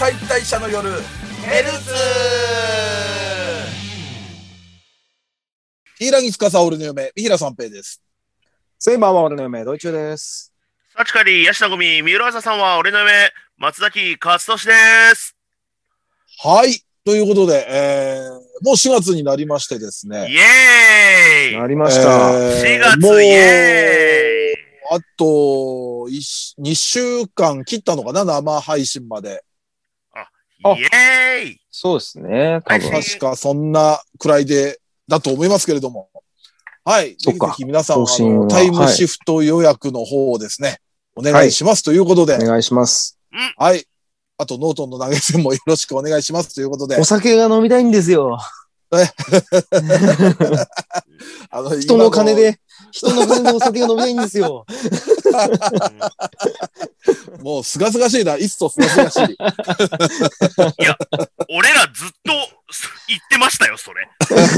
解体者の夜ヘルツ柊木司俺の嫁、三平三平です。 セイバーは俺の嫁、ドイチューです。 サチカリ、ヤシナゴミ、三浦朝さんは俺の嫁、松崎勝利です。 はい。ということで、もう4月になりましてですね。 イエーイなりました。 4月イエーイあと2週間切ったのかな、生配信まで。 イエーイそうですね。多分。 確かそんなくらいで、だと思いますけれども。はい。ぜひぜひ皆さん、タイムシフト予約の方をですね、お願いしますということで。 お願いします。 はい。あと、ノートンの投げ銭もよろしくお願いしますということで。 お酒が飲みたいんですよ。人の金でお酒が飲みたいんですよ。 もう、すがすがしいな。いっそすがすがしい。 いや、俺らずっと言ってましたよ、それ。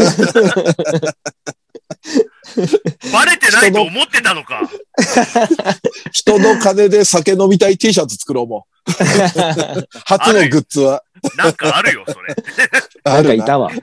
バレてないと思ってたのか。 人の金で酒飲みたい T シャツ作ろうもん。初のグッズは。 なんかあるよ、それ。 なんかいたわ。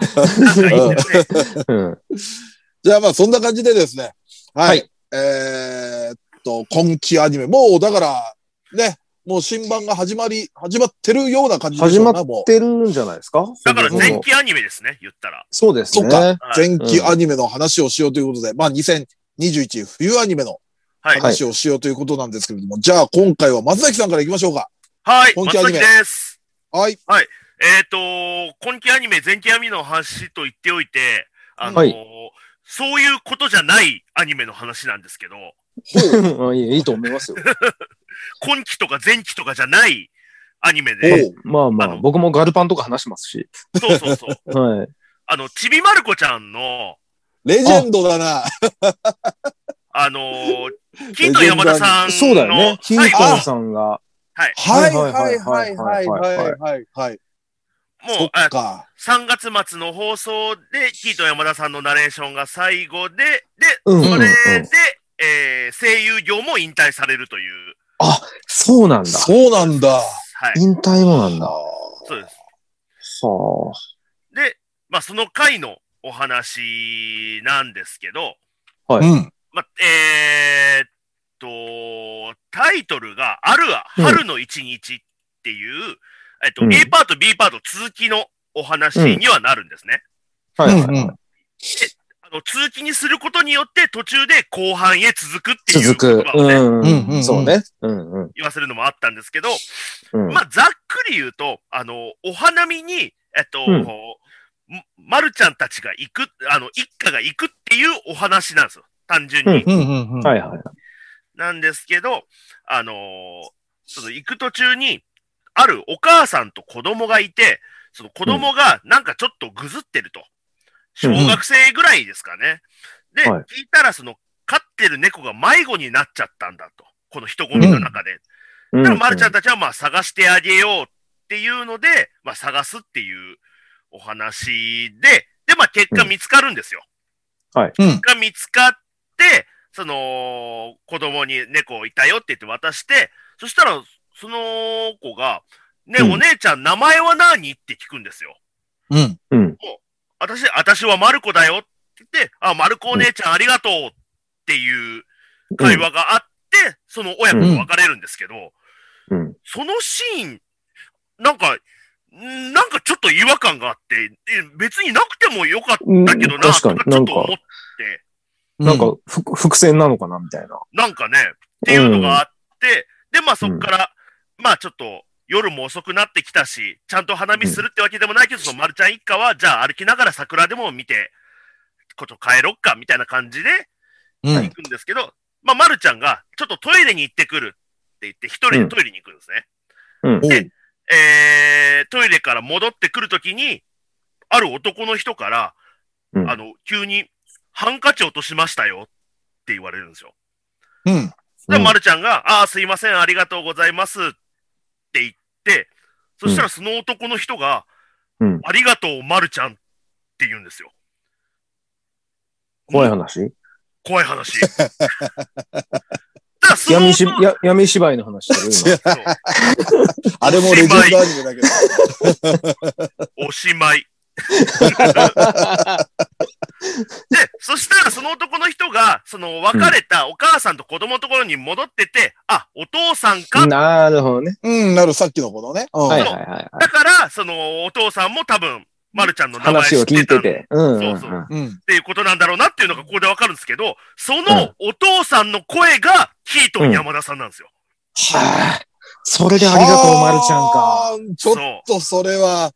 じゃあまあそんな感じでですね。はい。今期アニメ。もうだから、ね、もう新版が始まってるような感じでしょうな、 始まってるんじゃないですか。 だから前期アニメですね、言ったら。 そうですね。 そっか。前期アニメの話をしようということで、まあ2021冬アニメの話をしようということなんですけれども、じゃあ今回は松崎さんから行きましょうか。 はい、松崎です。 はい。 はい。今期アニメ、前期アニメの話と言っておいて、そういうことじゃないアニメの話なんですけど。 いいと思いますよ。 今期とか前期とかじゃないアニメで。 まあ、僕もガルパンとか話しますし。 そうそうそう。 はい。 ちびまる子ちゃんの、 レジェンドだな。 キート山田さんの、 そうだよね。キートさんが。 はい。 もう、3月末の放送で、キート山田さんのナレーションが最後で、それで、声優業も引退されるという。 あ、そうなんだ。 そうなんだ。 はい。 引退もなんだ。 そうです。 はあ。で、まあ、その回のお話なんですけど、 はい。 まあ、タイトルが、春の一日っていう、A パート、B パート続きのお話にはなるんですね。 はいはいはい。 で、続きにすることによって途中で後半へ続くっていう言葉をね、 そうね。 言わせるのもあったんですけど、まあ、ざっくり言うと、お花見に、まるちゃんたちが行く、一家が行くっていうお話なんですよ。単純に。 はいはい。 なんですけど、その行く途中に、あるお母さんと子供がいて、その子供がなんかちょっとぐずってると。小学生ぐらいですかね。で、聞いたらその飼ってる猫が迷子になっちゃったんだと。この人混みの中で。だからまるちゃんたちはまあ探してあげようっていうので、まあ探すっていうお話で、まあ結果見つかるんですよ。 はい。 結果見つかって、その子供に猫いたよって言って渡して、そしたらその子が、ね、お姉ちゃん名前は何って聞くんですよ。もう私はまる子だよって言って、まる子お姉ちゃんありがとうっていう会話があって、その親子が別れるんですけど、そのシーン、なんかちょっと違和感があって、別になくてもよかったけどな、とかちょっと思って。 なんか、伏線なのかなみたいな。 なんかね、っていうのがあって、で、まあそっから、まあちょっと夜も遅くなってきたし、ちゃんと花見するってわけでもないけど、そのまるちゃん一家は、じゃあ歩きながら桜でも見て、こと帰ろっか、みたいな感じで、行くんですけど、まあまるちゃんが、ちょっとトイレに行ってくるって言って、一人でトイレに行くんですね。で、トイレから戻ってくるときに、ある男の人から、急に、ハンカチ落としましたよって言われるんですよ。で、まるちゃんが、すいません、ありがとうございますって言って、そしたらその男の人が、ありがとう、まるちゃんって言うんですよ。 怖い話。 怖い話。ただらその闇芝居の話だよ、今。 あれもレジェンドアニメだけど。 おしまい。で、そしたらその男の人が、その別れたお母さんと子供のところに戻ってて、あ、お父さんか。 なるほどね。 さっきの子のね。 はいはいはい。 だから、そのお父さんも多分、まるちゃんの名前知ってた。 話を聞いてて。 そうそう。っていうことなんだろうなっていうのがここでわかるんですけど、そのお父さんの声が、キートン山田さんなんですよ。 はぁ。それでありがとう、まるちゃんか。 ちょっとそれは、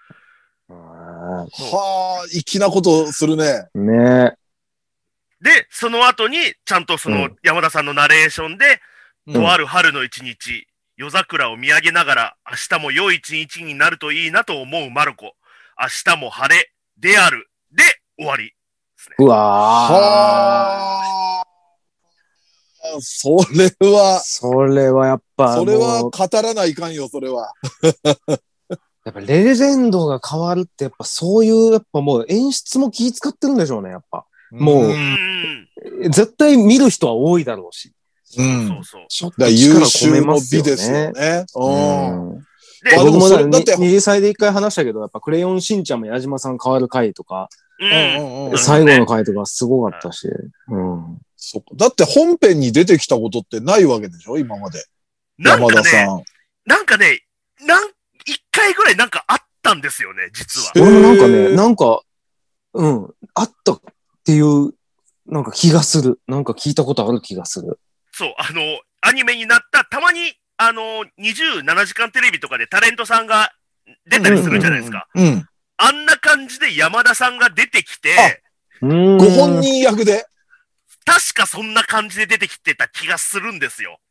粋なことするね。 ねで、その後に、ちゃんとその山田さんのナレーションで、とある春の一日、夜桜を見上げながら、明日も良い一日になるといいなと思うマルコ。明日も晴れである。で、終わりですね。 うわー。それはやっぱ。それは語らないかんよ、それは。 やっぱレジェンドが変わるってやっぱそういうやっぱもう演出も気使ってるんでしょうね、やっぱ。もう、絶対見る人は多いだろうし。 そうそう。 ちょっと力込めますよね。 優秀の美ですよね。 僕も20歳で一回話したけど、やっぱクレヨンしんちゃんも矢島さん変わる回とか、最後の回とかすごかったし。 そっか。だって本編に出てきたことってないわけでしょ今まで。山田さん。 なんかね、一回ぐらいなんかあったんですよね、実は。 俺もなんかね、あったっていう、なんか気がする。なんか聞いたことある気がする。 そう、アニメになった、たまに、27時間テレビとかでタレントさんが出たりするじゃないですか。あんな感じで山田さんが出てきて、 ご本人役で確かそんな感じで出てきてた気がするんですよ。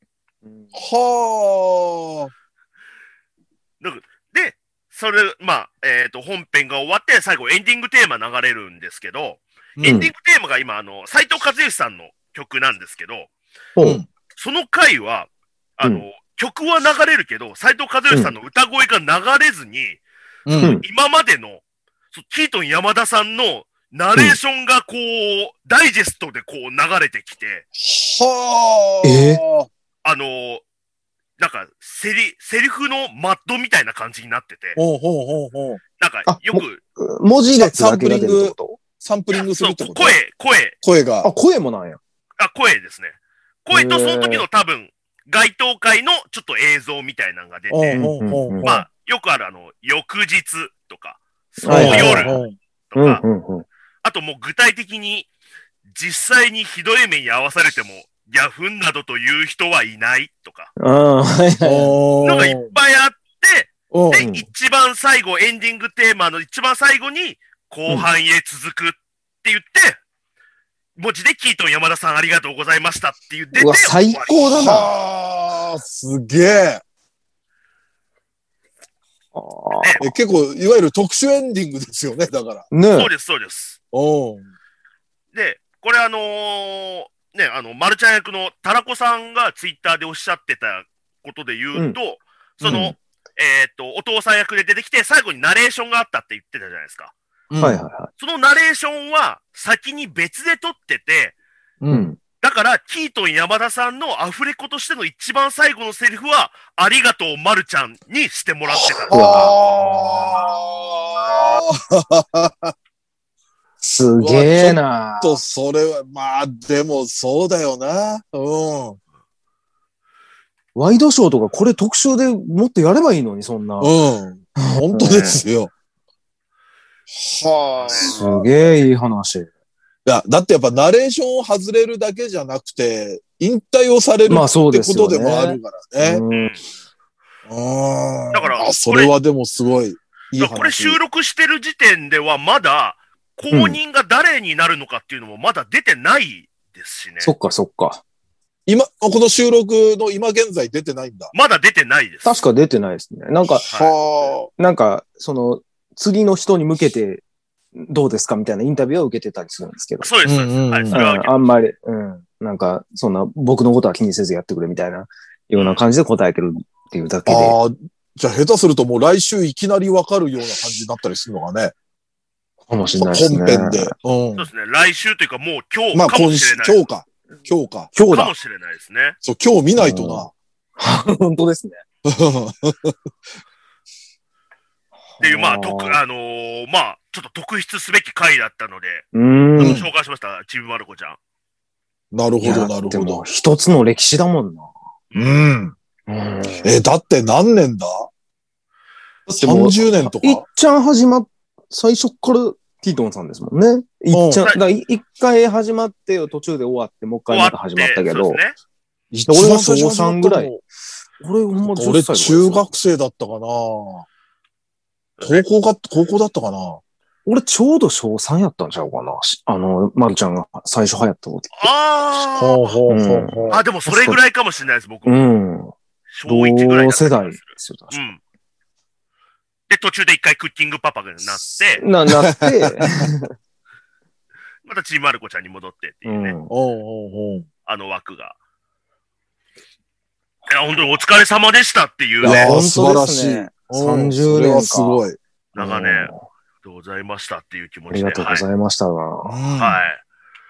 はあ。 で、それ、本編が終わって、最後エンディングテーマ流れるんですけど、エンディングテーマが今、斉藤和義さんの曲なんですけど、その回は、曲は流れるけど、斉藤和義さんの歌声が流れずに、今までの、キートン山田さんのナレーションがこう、ダイジェストでこう流れてきて、なんか、セリフのマッドみたいな感じになってて、なんか、よく、 文字列だけが出るってこと？ サンプリングするってこと？ 声が。あ、声もなんや。 声ですね。声とその時の多分、街頭会のちょっと映像みたいなのが出て、まあ、よくある翌日とか、その夜とか、あともう具体的に、実際にひどい目に遭わされても、ギャフンなどという人はいないとか、のがいっぱいあって、で、一番最後、エンディングテーマの一番最後に、後半へ続くって言って、文字でキートン山田さんありがとうございましたって言ってて、 最高だな。 すげえ。結構、いわゆる特殊エンディングですよね、だから。 そうです、そうです。で、これマルちゃん役のタラコさんがツイッターでおっしゃってたことで言うと、お父さん役で出てきて、最後にナレーションがあったって言ってたじゃないですか。そのナレーションは先に別で撮ってて、だから、キートン山田さんのアフレコとしての一番最後のセリフは、ありがとう、まるちゃんにしてもらってた。すげえな。 ちょっとそれは、まあ、でもそうだよな。 ワイドショーとかこれ特集でもっとやればいいのに、そんな。 本当ですよ。はあ。 すげえいい話。 いや、だってやっぱナレーションを外れるだけじゃなくて、引退をされるってことでもあるからね。だから、それはでもすごいいい話。 これ収録してる時点ではまだ、公認が誰になるのかっていうのもまだ出てないですしね。 そっかそっか。 今、この収録の今現在出てないんだ。 まだ出てないです。 確か出てないですね。なんか、なんか、次の人に向けてどうですかみたいなインタビューを受けてたりするんですけど。 そうです、そうです。はい、 あんまり、なんか、そんな僕のことは気にせずやってくれみたいなような感じで答えてるっていうだけで。 じゃあ下手するともう来週いきなりわかるような感じになったりするのがね。 かもしれないですね。 本編で。 そうですね。来週というかもう今日かもしれない。 今日か。 今日か。 今日だ。 かもしれないですね。 そう、今日見ないとな。 本当ですね。 っていう、まあ、まあ、ちょっと特筆すべき回だったので、紹介しました、ちびまる子ちゃん。 なるほど、なるほど。 一つの歴史だもんな。 だって何年だ ?30 年とか。 いっちゃん最初からティートンさんですもんね。一回始まって途中で終わって、もう一回また始まったけど。俺は小3ぐらい。 俺中学生だったかな。高校だったかな。 俺ちょうど小3やったんちゃうかな。まるちゃんが最初流行った時。 でもそれぐらいかもしれないです、僕も。小1ぐらいだった。 同世代ですよ、確か。 で、途中で一回クッキングパパがなって、またちびまる子ちゃんに戻ってっていうね。あの枠が。いや、本当にお疲れ様でしたっていう。 いや、素晴らしい。 30年か。 すごい。 長年、ありがとうございましたっていう気持ちで。 ありがとうございましたな。 はい。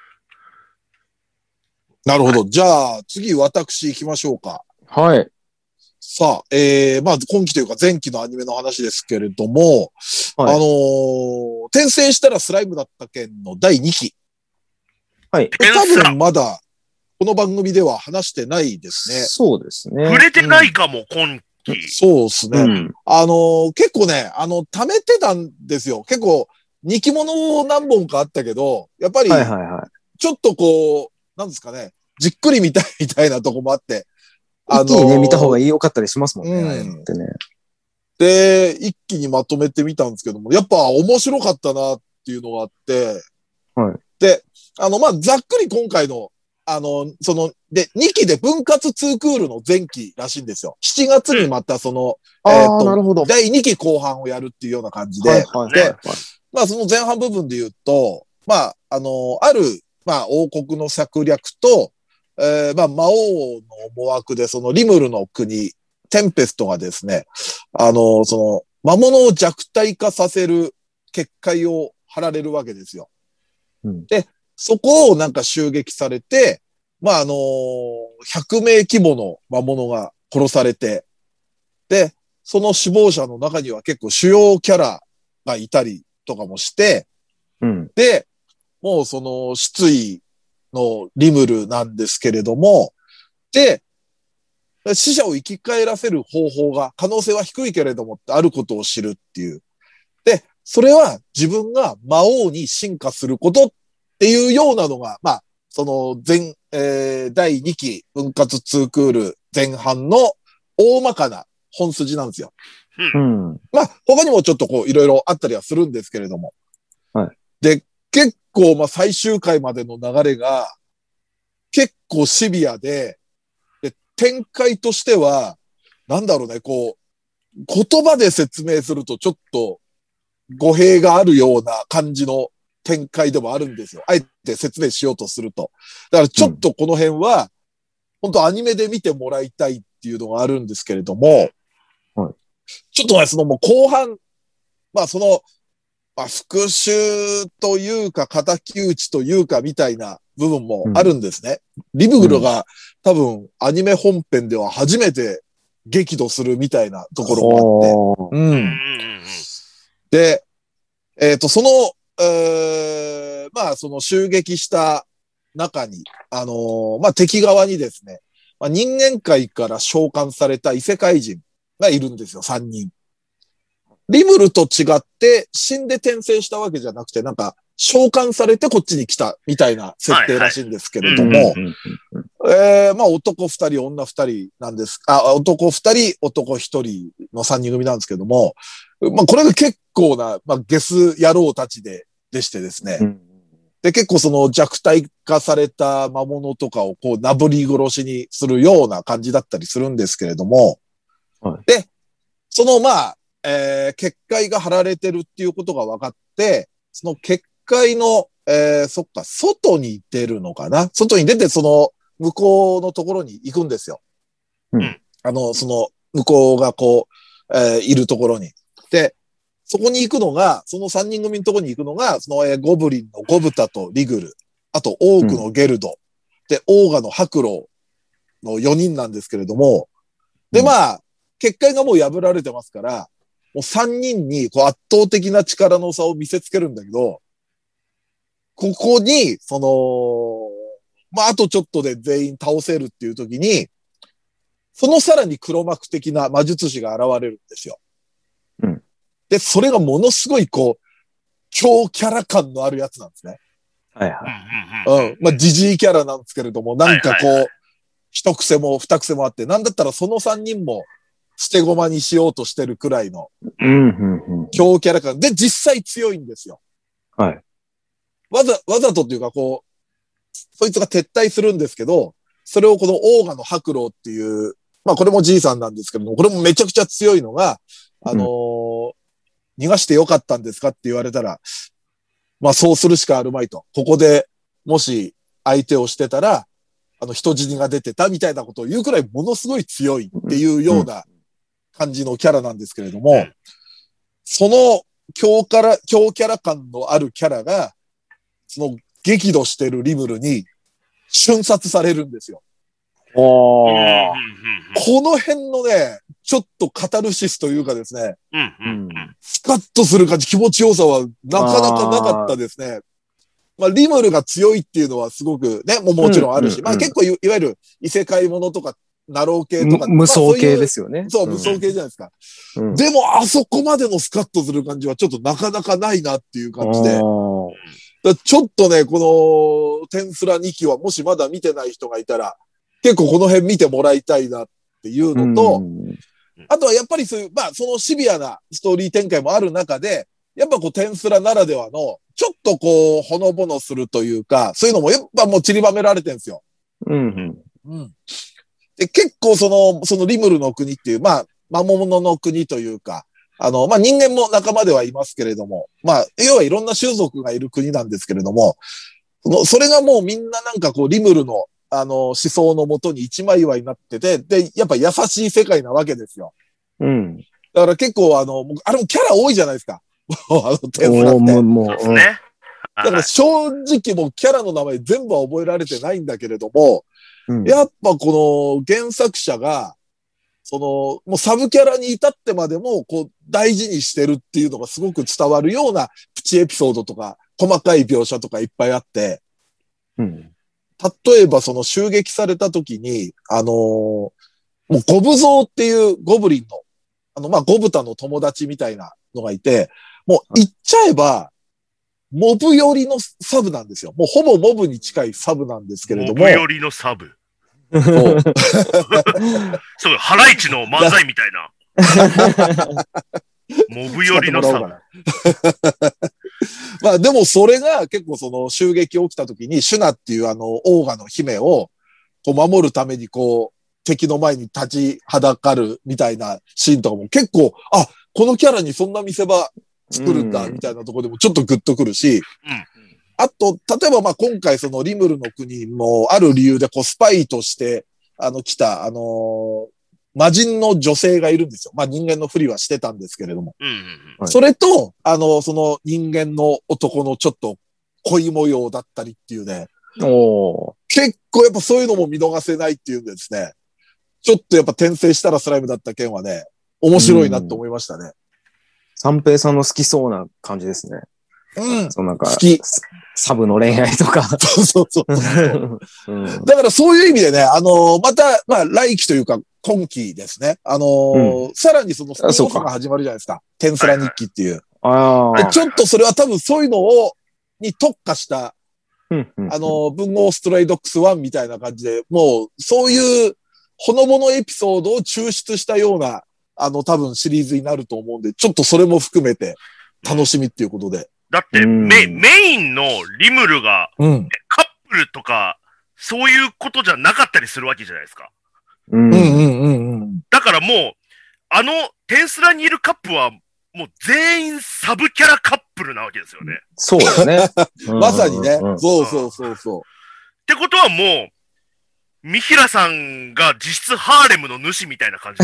なるほど。じゃあ、次、私行きましょうか。 はい。 さあ、まあ、今期というか前期のアニメの話ですけれども、転生したらスライムだった件の第2期。 はい。 多分まだ、この番組では話してないですね。 そうですね。 触れてないかも、今期。 そうですね。結構ね、貯めてたんですよ。結構、2期もの何本かあったけど、やっぱり、ちょっとこう、なんですかね、じっくり見たいみたいなとこもあって、 一気にね、見た方が良かったりしますもんね。 で、一気にまとめてみたんですけども、やっぱ面白かったなっていうのがあって、で、まあ、ざっくり今回の、2期で分割2クールの前期らしいんですよ。7月にまたなるほど。 第2期後半をやるっていうような感じで、で、まあ、その前半部分で言うと、まあ、ある、まあ、王国の策略と、まあ、魔王の思惑で、そのリムルの国、テンペストがですね、魔物を弱体化させる結界を張られるわけですよ。で、そこをなんか襲撃されて、まあ、100名規模の魔物が殺されて、で、その死亡者の中には結構主要キャラがいたりとかもして、で、もうその失意のリムルなんですけれども、で、死者を生き返らせる方法が可能性は低いけれどもってあることを知るっていう。で、それは自分が魔王に進化することっていうようなのが、まあ、その第2期分割2クール前半の大まかな本筋なんですよ。まあ、他にもちょっとこういろいろあったりはするんですけれども。で、結構まあ最終回までの流れが結構シビアで、展開としては、なんだろうね、こう、言葉で説明するとちょっと語弊があるような感じの展開でもあるんですよ。あえて説明しようとすると。だからちょっとこの辺は、本当アニメで見てもらいたいっていうのがあるんですけれども、ちょっとね、もう後半、まあまあ復讐というか敵討ちというかみたいな部分もあるんですね。リムグルが多分アニメ本編では初めて激怒するみたいなところもあって。で、まあその襲撃した中に、まあ敵側にですね、まあ、人間界から召喚された異世界人がいるんですよ、3人。リムルと違って死んで転生したわけじゃなくて、なんか召喚されてこっちに来たみたいな設定らしいんですけれども、まあ男2人、女2人なんです。男2人、男1人の3人組なんですけども、まあこれが結構な、まあゲス野郎たちでしてですね。で、結構その弱体化された魔物とかをこうなぶり殺しにするような感じだったりするんですけれども、で、そのまあ、結界が張られてるっていうことが分かって、その結界の、外に出るのかな、外に出てその向こうのところに行くんですよ。その向こうがこう、いるところに。で、そこに行くのが、その3人組のところに行くのが、その、ゴブリンのゴブタとリグル、あとオークのゲルド、 で、オーガの白狼の4人なんですけれども、で、まあ、結界がもう破られてますから、もう3人にこう圧倒的な力の差を見せつけるんだけど、ここに、まあ、あとちょっとで全員倒せるっていう時に、そのさらに黒幕的な魔術師が現れるんですよ。 うん。 で、それがものすごいこう、強キャラ感のあるやつなんですね。 はいはい。 うん。まあ、ジジイキャラなんですけれども、なんかこう、一癖も二癖もあって、なんだったらその3人も捨て駒にしようとしてるくらいの、強キャラ感で実際強いんですよ。 はい。 わざとっていうかこう、そいつが撤退するんですけど、それをこのオーガの白狼っていう、まあこれもじいさんなんですけども、これもめちゃくちゃ強いのが、逃がしてよかったんですかって言われたら、まあそうするしかあるまいと。ここでもし相手をしてたら、人死にが出てたみたいなことを言うくらいものすごい強いっていうような感じのキャラなんですけれども、その強キャラ感のあるキャラが、その激怒してるリムルに瞬殺されるんですよ。この辺のね、ちょっとカタルシスというかですね、スカッとする感じ、気持ちよさはなかなかなかったですね。まあ、リムルが強いっていうのはすごくね、もちろんあるし、まあ結構いわゆる異世界ものとか、ナロー系とか、 無双系ですよね。 そう、無双系じゃないですか。でも、あそこまでのスカッとする感じはちょっとなかなかないなっていう感じで。ちょっとね、この、テンスラ2期はもしまだ見てない人がいたら、結構この辺見てもらいたいなっていうのと、あとはやっぱりそういう、まあそのシビアなストーリー展開もある中で、やっぱこうテンスラならではの、ちょっとこう、ほのぼのするというか、そういうのもやっぱもう散りばめられてるんですよ。で、結構そのリムルの国っていう、まあ、魔物の国というか、まあ人間も仲間ではいますけれども、まあ、要はいろんな種族がいる国なんですけれども、それがもうみんななんかこう、リムルの、思想のもとに一枚岩になってて、で、やっぱ優しい世界なわけですよ。だから結構あれもキャラ多いじゃないですか。テンスラって。だから正直もうキャラの名前全部は覚えられてないんだけれども、やっぱこの原作者が、もうサブキャラに至ってまでも、こう、大事にしてるっていうのがすごく伝わるようなプチエピソードとか、細かい描写とかいっぱいあって、例えばその襲撃された時に、もうゴブゾウっていうゴブリンの、まあ、ゴブタの友達みたいなのがいて、もう言っちゃえば、モブ寄りのサブなんですよ。もうほぼモブに近いサブなんですけれども。 モブ寄りのサブ。そう。そう、ハライチの漫才みたいな。モブ寄りのサブ。 まあでもそれが結構その襲撃起きた時にシュナっていうオーガの姫をこう守るためにこう敵の前に立ちはだかるみたいなシーンとかも結構、あ、このキャラにそんな見せ場作るんだみたいなところでもちょっとグッとくるし、あと、例えばまあ今回そのリムルの国もある理由でこうスパイとして来た魔人の女性がいるんですよ。まあ人間のふりはしてたんですけれども。それと、その人間の男のちょっと恋模様だったりっていうね。結構やっぱそういうのも見逃せないっていうんですね。ちょっとやっぱ転生したらスライムだった件はね、面白いなと思いましたね。 三平さんの好きそうな感じですね。そうなんか、 好き。 サブの恋愛とか。 そう。だからそういう意味でね、また、まあ来期というか、今期ですね。さらにそのスピンオフが始まるじゃないですか。テンスラ日記っていう。ちょっとそれは多分そういうのに特化した、文豪ストレイドックス1みたいな感じで、もう、そういうほのぼのエピソードを抽出したような、多分シリーズになると思うんで、ちょっとそれも含めて楽しみっていうことで。 だって、メインのリムルが、カップルとか、そういうことじゃなかったりするわけじゃないですか。だからもう、テンスラにいるカップは、もう全員サブキャラカップルなわけですよね。 そうですね。 まさにね。そう。 ってことはもう、三平さんが実質ハーレムの主みたいな感じ。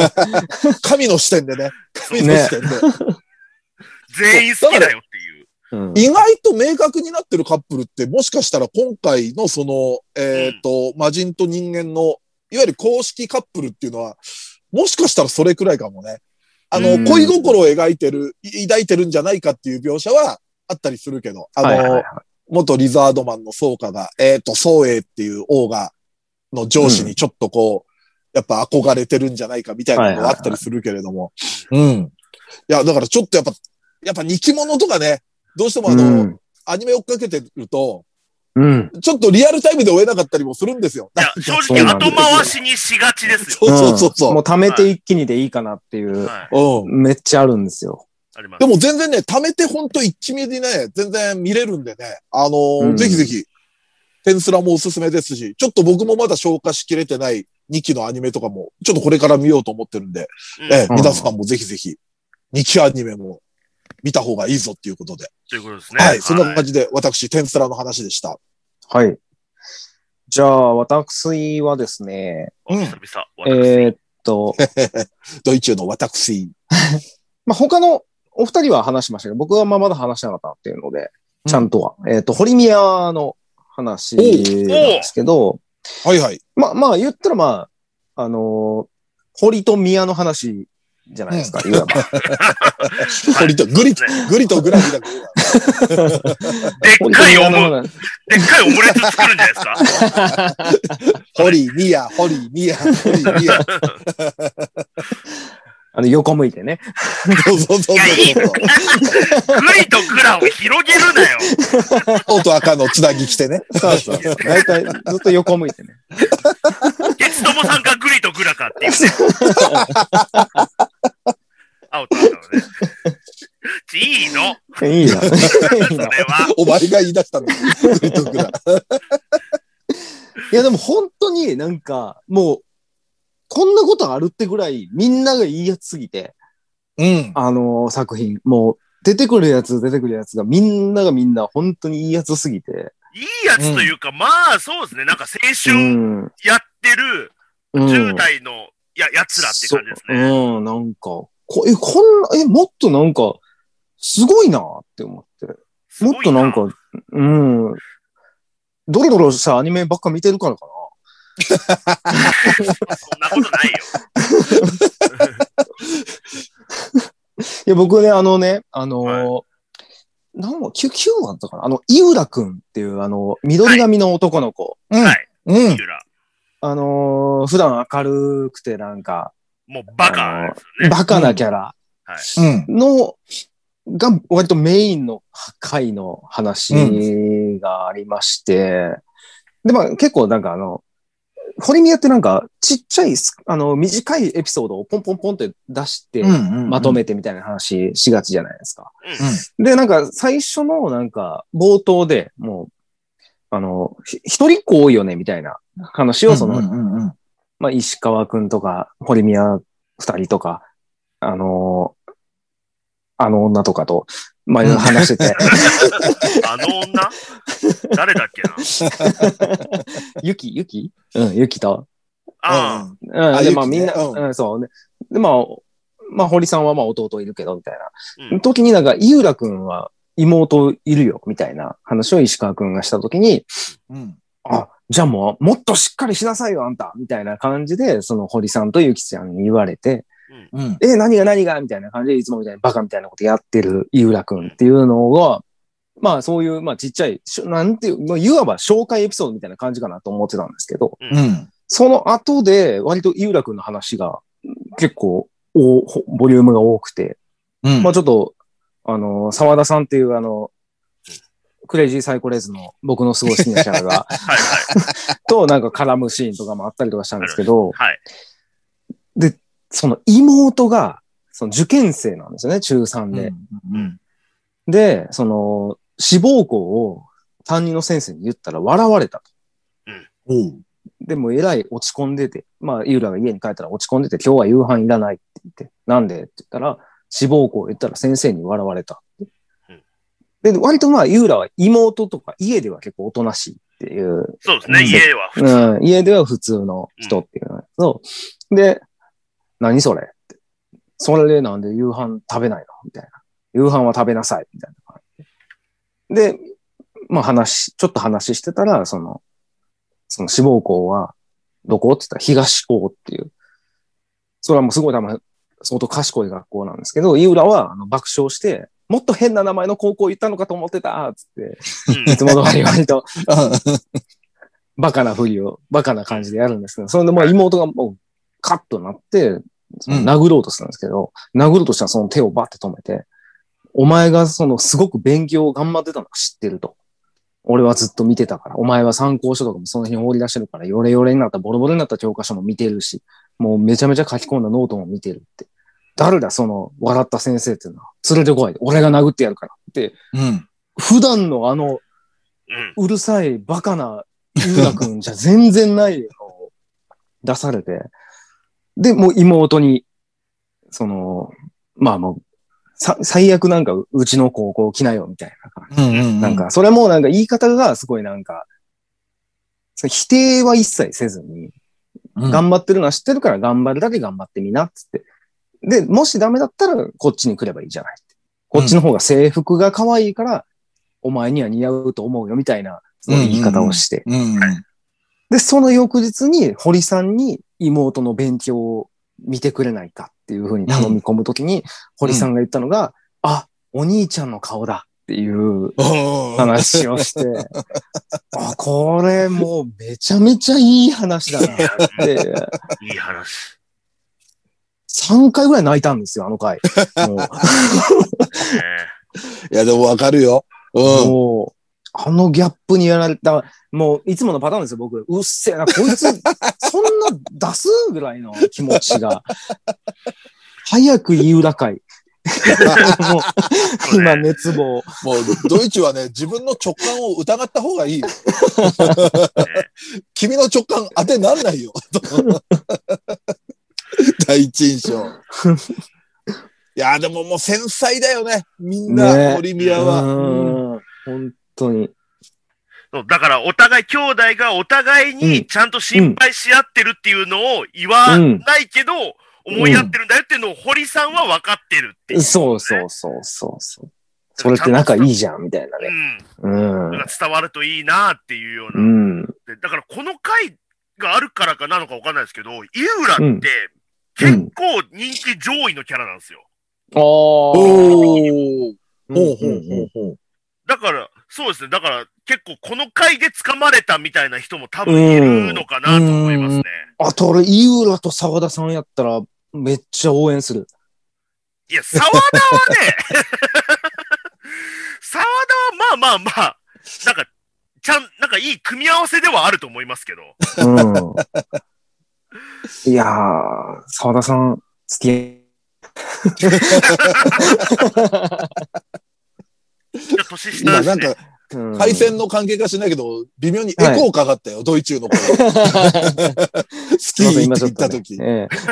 神の視点でね。神の視点で。 全員好きだよっていう。 意外と明確になってるカップルって、もしかしたら今回のその、魔人と人間の、いわゆる公式カップルっていうのは、もしかしたらそれくらいかもね。恋心を抱いてるんじゃないかっていう描写はあったりするけど、元リザードマンのソーカが、ソーエイっていうオーガの上司にちょっとこう、やっぱ憧れてるんじゃないかみたいなのがあったりするけれども。いや、だからちょっとやっぱ人気者とかね、どうしてもアニメ追っかけてると、ちょっとリアルタイムで追えなかったりもするんですよ。 いや、正直後回しにしがちですよ。 そう。 もう貯めて一気にでいいかなっていう、めっちゃあるんですよ。 でも全然ね、貯めてほんと一気見でね、全然見れるんでね、ぜひぜひ、テンスラもおすすめですし、ちょっと僕もまだ消化しきれてない2期のアニメとかも、ちょっとこれから見ようと思ってるんで、皆さんもぜひぜひ、2期アニメも見た方がいいぞっていうことで。 ということですね。 はい、そんな感じで私、テンスラの話でした。 はい。じゃあ、私はですね、 ドイツの私。 まあ、他のお二人は話しましたけど、僕はまだ話しなかったっていうので、ちゃんとは。堀宮の話なんですけど、 はいはい。 まあ、言ったら堀と宮の話じゃないですか、いわば。 堀と、グリとグラギだ。 でっかいオムレツ作るんじゃないですか。 堀宮。 横向いてね。 そう。 グリとグラを広げるなよ。 青と赤のつなぎ着てね。 そう。だいたいずっと横向いてね。 ケツトモさんかグリとグラかっていうね。青と赤のね。いいのいいな。それは。 お前が言い出したの。グリとグラ。 いやでも本当になんか、もう、こんなことあるってぐらいみんながいいやつすぎて、作品。もう、出てくるやつがみんな本当にいいやつすぎて。 いいやつというか、まあそうですね。なんか青春やってる10代のやつらって感じですね。 なんか、もっとなんか、すごいなって思って。もっとなんか、ドロドロしたアニメばっか見てるからかな。 そんなことないよ。 いや、僕ね、9話だったかな井浦くんっていう、緑髪の男の子。 はい。井浦。 普段明るくてなんか、 もうバカですね。 バカなキャラが割とメインの回の話がありまして、で、まあ結構なんか堀宮ってなんか、ちっちゃい、短いエピソードをポンポンポンって出して、まとめてみたいな話しがちじゃないですか。で、なんか、最初のなんか、冒頭でもう、一人っ子多いよね、みたいな話を、まあ、石川くんとか、堀宮二人とか、女とかと、まあ、話してて。 女誰だっけなゆきゆきと。で、まあみんな、そうね。で、まあ、堀さんはまあ弟いるけど、みたいな。時になんか、井浦くんは妹いるよ、みたいな話を石川くんがした時に、じゃあもっとしっかりしなさいよ、あんたみたいな感じで、その堀さんとゆきちゃんに言われて、何がみたいな感じで、いつもみたいにバカみたいなことやってる井浦くんっていうのが、まあそういう、まあちっちゃい、なんていう、いわば紹介エピソードみたいな感じかなと思ってたんですけど、その後で割と井浦くんの話が結構ボリュームが多くて、まあちょっと、沢田さんっていうクレイジーサイコレーズの僕のすごい好きなキャラがとなんか絡むシーンとかもあったりとかしたんですけど、で、その妹が、その受験生なんですよね、中3で。で、その、志望校を担任の先生に言ったら笑われたと。でも、えらい落ち込んでて、まあ、井浦が家に帰ったら落ち込んでて、今日は夕飯いらないって言って、なんでって言ったら、志望校言ったら先生に笑われた。で、割とまあ、井浦は妹とか家では結構おとなしいっていう。 そうですね、家では普通。 家では普通の人っていうので、何それって。それでなんで夕飯食べないのみたいな。夕飯は食べなさいみたいな感じで。 で、まあちょっと話してたら、その志望校は、どこって言ったら東校っていう。それはもうすごい多分、相当賢い学校なんですけど、井浦は爆笑して、もっと変な名前の高校行ったのかと思ってたつって、いつも通り割と、バカな感じでやるんですけど、それでまあ妹がもうカッとなって、殴ろうとするんですけど、殴ろうとしたらその手をバッて止めて、お前がすごく勉強を頑張ってたの知ってると。俺はずっと見てたから。お前は参考書とかもその辺放り出してるから、ヨレヨレになった、ボロボロになった教科書も見てるし、もうめちゃめちゃ書き込んだノートも見てるって。誰だ、笑った先生っていうのは。連れてこい。俺が殴ってやるから。って、普段のうるさいバカなゆうなくんじゃ全然ないのを出されて、で、もう妹に、まあもう、最悪なんかうちの高校来なよみたいな。なんか、それもなんか言い方がすごいなんか、否定は一切せずに、頑張ってるのは知ってるから頑張るだけ頑張ってみなっつって。で、もしダメだったらこっちに来ればいいじゃないって。こっちの方が制服が可愛いから、お前には似合うと思うよみたいな言い方をして。で、その翌日に堀さんに妹の勉強を見てくれないかっていう風に頼み込むときに、堀さんが言ったのが、あ、お兄ちゃんの顔だっていう話をして、あ、これもうめちゃめちゃいい話だなって。 いい話。 3回ぐらい泣いたんですよ、あの回。もういや、でもわかるよ。 もう、あのギャップにやられた、もういつものパターンですよ、僕。うっせえな、こいつ、そんな出すぐらいの気持ちが。早く言うらかい。もう今、熱望。 もう、ドイツはね、自分の直感を疑った方がいいよ。君の直感当てなんないよ。第一印象。いや、でももう繊細だよね。みんな、オリミアは。 本当に。 だから、お互い、兄弟がお互いにちゃんと心配し合ってるっていうのを言わないけど、思い合ってるんだよっていうのを堀さんは分かってるっていう、ね。そう。 それって仲いいじゃん、みたいなね。 伝わるといいなっていうような。だから、この回があるからかなのか分かんないですけど、井浦って結構人気上位のキャラなんですよ。だから、そうですね。だから、結構この回で掴まれたみたいな人も多分いるのかなと思いますね。 あと俺、井浦と沢田さんやったら、めっちゃ応援する。 いや、沢田はね、沢田はまあ、なんかいい組み合わせではあると思いますけど。 いやー、沢田さん、好き。 年下ですね。 なんか、回線の関係かしないけど、微妙にエコーかかったよ、ドイツの声。好きって言ったとき。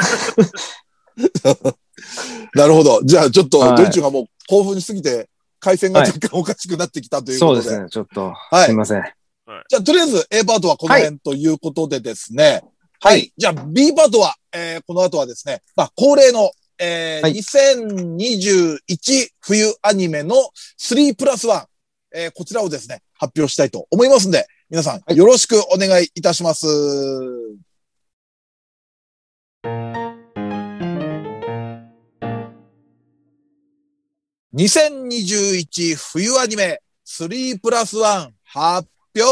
なるほど。じゃあちょっと、ドイツがもう興奮しすぎて、回線が若干おかしくなってきたということで。 そうですね、ちょっと。すいません。 じゃあとりあえず A パートはこの辺ということでですね。はい。じゃあ B パートは、この後はですね、まあ恒例の、2021冬アニメの3+1。こちらをですね、発表したいと思いますんで、皆さんよろしくお願いいたします。2021冬アニメ3+1発表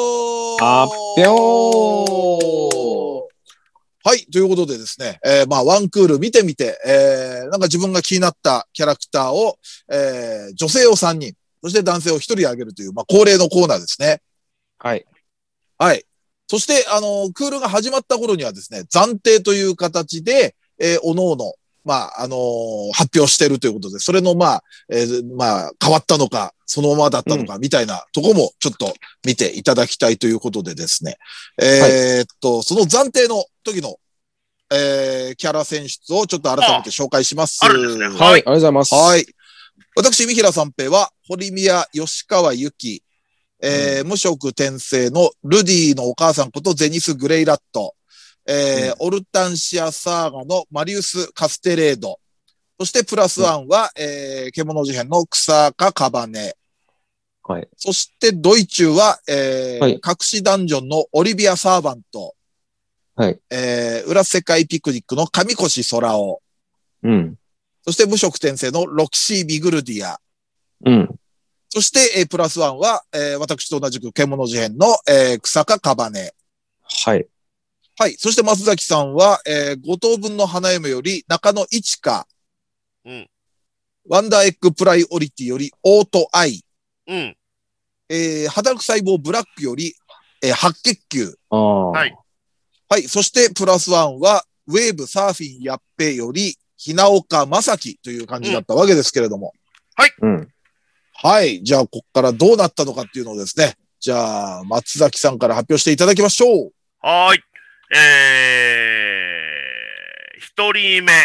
はい、ということでですね、まあ、ワンクール見てみて、なんか自分が気になったキャラクターを、女性を3人、そして男性を1人挙げるという、まあ、恒例のコーナーですね。 はい。 はい。そして、クールが始まった頃にはですね、暫定という形で、おのおの、まあ、発表してるということで、それの、まあ、まあ、変わったのか、そのままだったのか、みたいなとこもちょっと見ていただきたいということでですね。その暫定の時の、キャラ選出をちょっと改めて紹介します。 あるんですね。はい。 ありがとうございます。 はい。私、三平三平は、堀宮吉川由紀、無職転生のルディのお母さんことゼニス・グレイラット、オルタンシア・サーガのマリウス・カステレード、そしてプラスワンは、獣事変の草加カバネ、 はい。 そしてドイチューは、 はい、 隠しダンジョンのオリビア・サーバント。 はい。 裏世界ピクニックの上越空尾。 うん。 そして無色転生のロキシー・ビグルディア。 うん。 そして、プラスワンは、私と同じく獣事変の、草加カバネ。 はい。 はい。そして松崎さんは、五等分の花嫁より中野一花。 うん。 ワンダーエッグプライオリティよりオートアイ。 うん。 働く細胞ブラックより、白血球。 はい。 はい。そして、プラスワンは、ウェーブサーフィンやっぺより、ひなおかまさきという感じだったわけですけれども。 はい。 うん。 はい。じゃあ、ここからどうなったのかっていうのをですね。じゃあ、松崎さんから発表していただきましょう。 はい。一人目。はい、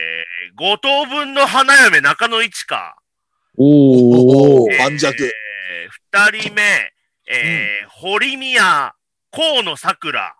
五等分の花嫁中野一花。 おー、盤石。 二人目。堀宮河野桜。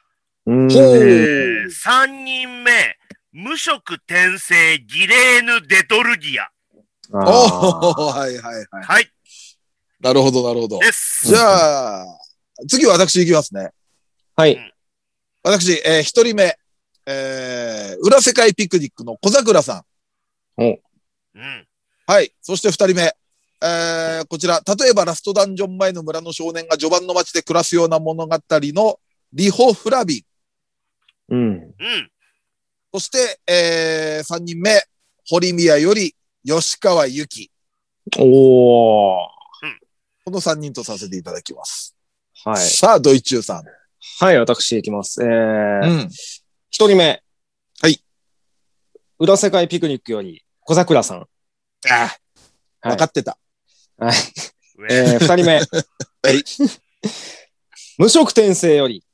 三人目。無色転生ギレーヌ・デトルギア。 おー、はいはいはい。 はい。 なるほどなるほど。 です。 じゃあ、次は私行きますね。 はい。 私、一人目。裏世界ピクニックの小桜さん。お。 うん。 はい。そして二人目。こちら、例えばラストダンジョン前の村の少年が序盤の街で暮らすような物語のリホ・フラビン。うん。 うん。 そして、三人目、堀宮より吉川由紀。 おー。 この三人とさせていただきます。 はい。 さあ、ドイチューさん。 はい、私行きます。 うん。 一人目。 はい。 裏世界ピクニックより小桜さん。 ああ、分かってた。 はい。二人目。はい。無色転生より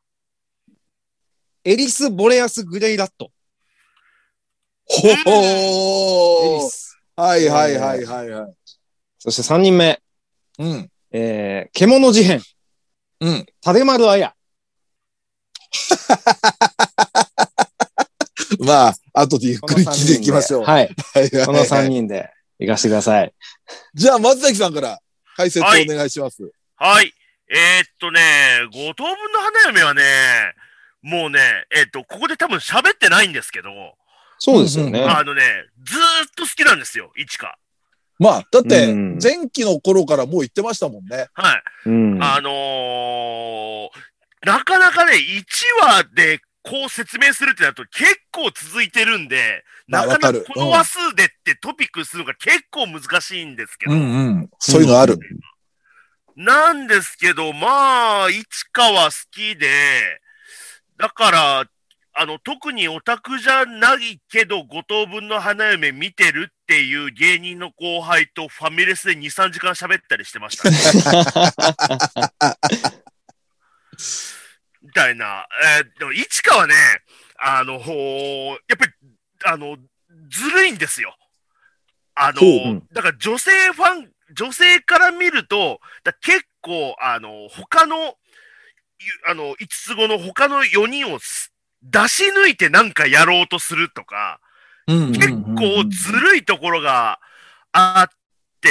エリス・ボレアス・グレイラット。 ほほー。エリス。はいはいはいはいはい。 そして三人目。 うん。 獣事変。 うん。 立丸彩。 まあ、後でゆっくり聞いていきましょう。 はい。この3人で行かせてください。 じゃあ、松崎さんから解説をお願いします。 はい。五等分の花嫁はね、もうね、ここで多分喋ってないんですけど。 そうですよね。 ずーっと好きなんですよ、一花。 まあ、だって、前期の頃からもう言ってましたもんね。 はい。なかなかね、1話でこう説明するってなると結構続いてるんで、なかなかこの話数でってトピックするのが結構難しいんですけど。 そういうのある。 なんですけど、まあ、市川好きで、だから、特にオタクじゃないけど、五等分の花嫁見てるっていう芸人の後輩とファミレスで2、3時間喋ったりしてましたね。みたいな。でも、市川ね、やっぱり、ずるいんですよ。だから女性から見ると、結構、他の、5つ子の他の4人を出し抜いてなんかやろうとするとか、結構ずるいところがあって、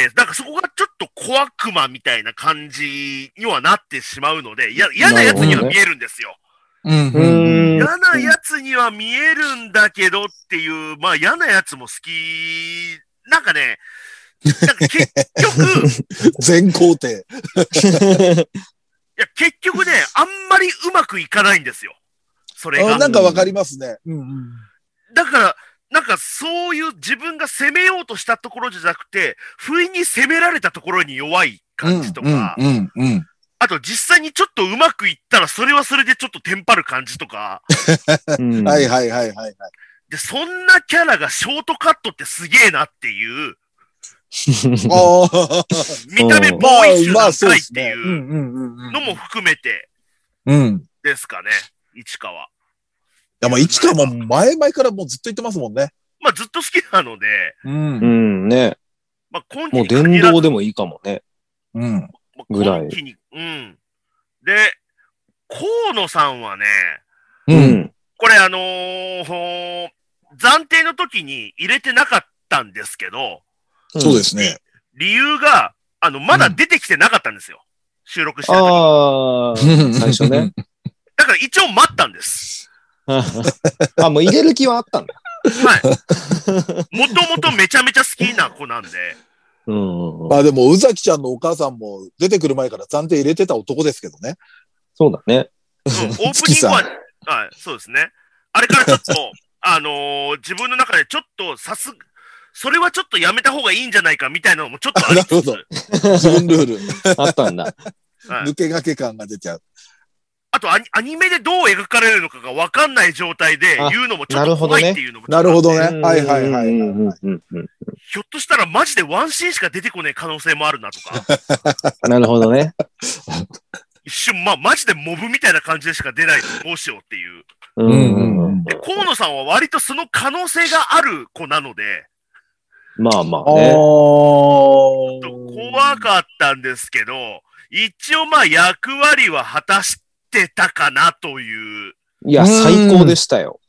なんかそこがちょっと小悪魔みたいな感じにはなってしまうので、嫌なやつには見えるんですよ。嫌なやつには見えるんだけどっていう、まあ嫌なやつも好き、なんかね、なんか結局、 全工程。いや、結局ね、あんまりうまくいかないんですよ。それが。 なんかわかりますね。 だから、なんかそういう自分が攻めようとしたところじゃなくて、不意に攻められたところに弱い感じとか、あと実際にちょっとうまくいったら、それはそれでちょっとテンパる感じとか。 はいはいはいはい。 で、そんなキャラがショートカットってすげえなっていう。見た目ボーイッシュな回っていうのも含めてですかね、市川。いや、まあ、市川も前々からもうずっと言ってますもんね。 まあ、ずっと好きなので。 ね。 まあ、今期もう電動でもいいかもね。ぐらい。 で、河野さんはね、これ暫定の時に入れてなかったんですけど、 そうですね。 理由が、 まだ出てきてなかったんですよ。収録してる時。 最初ね。 だから一応待ったんです。 もう入れる気はあったんだ。 はい。もともとめちゃめちゃ好きな子なんで。 まあでも、宇崎ちゃんのお母さんも出てくる前から暫定入れてた男ですけどね。 そうだね。 オープニングは、はい、そうですね。あれからちょっと、自分の中でちょっとそれはちょっとやめた方がいいんじゃないかみたいなのもちょっとありつつ。なるほど。 自分ルール。あったんだ。 抜け駆け感が出ちゃう。 あとアニメでどう描かれるのかが分かんない状態で言うのもちょっと怖いっていうのもなるほどね。はいはいはい。 ひょっとしたらマジでワンシーンしか出てこない可能性もあるなとか。 なるほどね。 一瞬、マジでモブみたいな感じでしか出ないとどうしようっていう。で、河野さんは割とその可能性がある子なので。 まあまあね。 怖かったんですけど、一応役割は果たしてたかなという。 いや、最高でしたよ。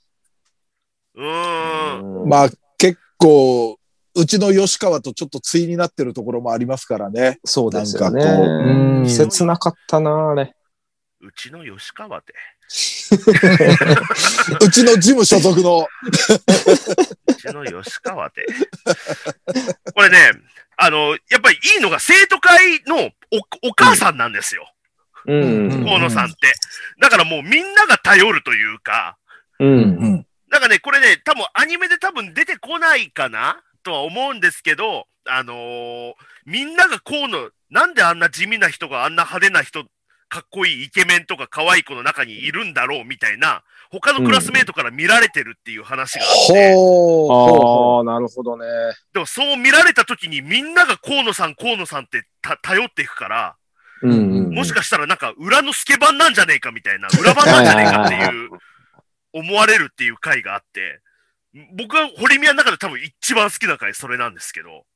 まあ結構、うちの吉川とちょっと対になってるところもありますからね。 そうですよね。切なかったな、あれ。 うちの吉川って。 うちのジム所属の。 うちの吉川って。これね、やっぱりいいのが生徒会のお母さんなんですよ。河野さんって。だからもうみんなが頼るというか。だからね、これね、多分アニメで出てこないかなとは思うんですけど、みんなが河野、なんであんな地味な人があんな派手な人、かっこいいイケメンとか可愛い子の中にいるんだろうみたいな、他のクラスメートから見られてるっていう話があって。 なるほどね。 でもそう見られた時にみんなが河野さんって頼っていくから、もしかしたらなんか裏のスケバンなんじゃねえかみたいな、裏番なんじゃねえかっていう、思われるっていう回があって、僕は堀宮の中で多分一番好きな回それなんですけど。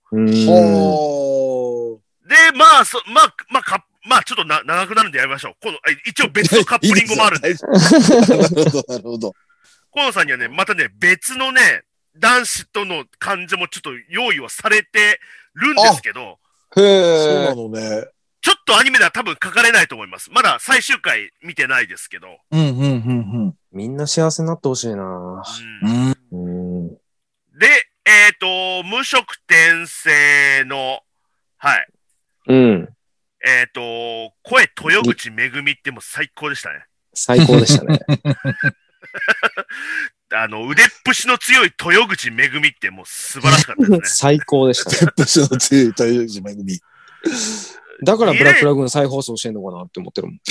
で、ちょっと長くなるんでやめましょう。一応別のカップリングもあるんで。 なるほど。 河野さんにはね、またね、別のね、男子との感じもちょっと用意はされてるんですけど。 そうなのね。 ちょっとアニメでは多分書かれないと思います。まだ最終回見てないですけど。 みんな幸せになってほしいな。 で、無職転生の、はい。声豊口めぐみってもう最高でしたね。 最高でしたね。 腕っぷしの強い豊口めぐみってもう素晴らしかったですね。 最高でした、ね。 腕っぷしの強い豊口めぐみ。 だからブラックラグーン再放送してんのかなって思ってるもん。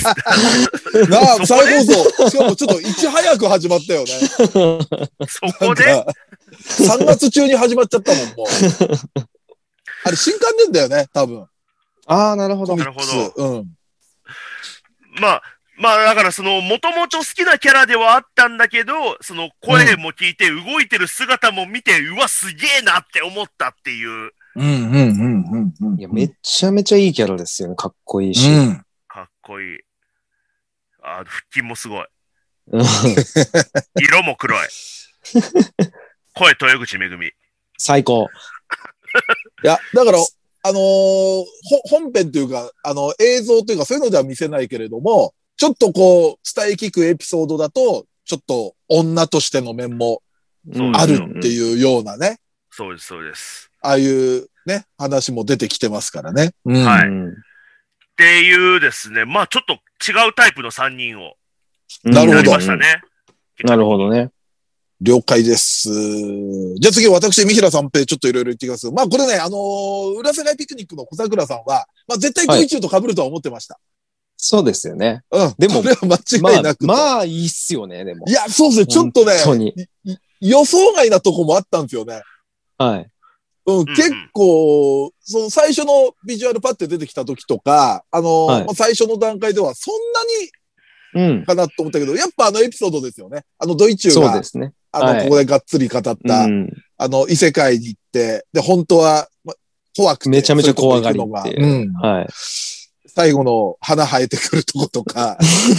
再放送。しかもちょっといち早く始まったよね。 そこで ?3 月中に始まっちゃったもん、もう。あれ、新刊年だよね、多分。 なるほど。 なるほど。だからもともと好きなキャラではあったんだけど、その声も聞いて動いてる姿も見て、うわ、すげえなって思ったっていう。 いや、めちゃめちゃいいキャラですよね。かっこいいし。 かっこいい。腹筋もすごい。色も黒い。声、豊口めぐみ。 最高。 いや、だから、本編というか、映像というか、そういうのでは見せないけれども、ちょっとこう、伝え聞くエピソードだと、ちょっと女としての面もあるっていうようなね。 そうです、そうです。 ああいうね、話も出てきてますからね。 はい。っていうですね、ちょっと違うタイプの3人を。 なるほど。 ましたね。 なるほどね。 了解です。じゃあ次、私、三平三平、ちょっといろいろ言ってきます。これね、裏世界ピクニックの小桜さんは、絶対ドイチューと被るとは思ってました。 そうですよね。 でも、これは間違いなく。 いいっすよね、でも。 いや、そうですね、ちょっとね、予想外なとこもあったんですよね。 はい。 結構、その最初のビジュアルパッて出てきた時とか、最初の段階ではそんなに、かなと思ったけど、やっぱエピソードですよね。ドイチューが、 そうですね。 ここでがっつり語った、異世界に行って、で、本当は、怖くて。 めちゃめちゃ怖がりって。はい。 最後の花生えてくるとことか。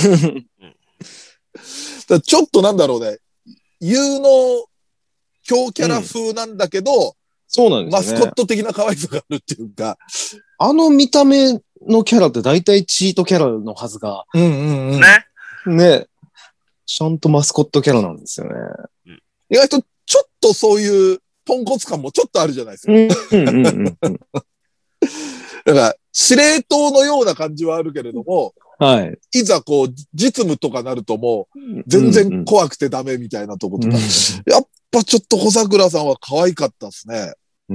ちょっとなんだろうね。有能強キャラ風なんだけど、 そうなんですね。 マスコット的な可愛さがあるっていうか。 あの見た目のキャラって大体チートキャラのはずが。 ね。 ね。ちゃんとマスコットキャラなんですよね。 意外とちょっとそういうポンコツ感もちょっとあるじゃないですか。だから、司令塔のような感じはあるけれども、 はい。 いざこう、実務とかなるともう、全然怖くてダメみたいなとことか。やっぱちょっと小桜さんは可愛かったですね。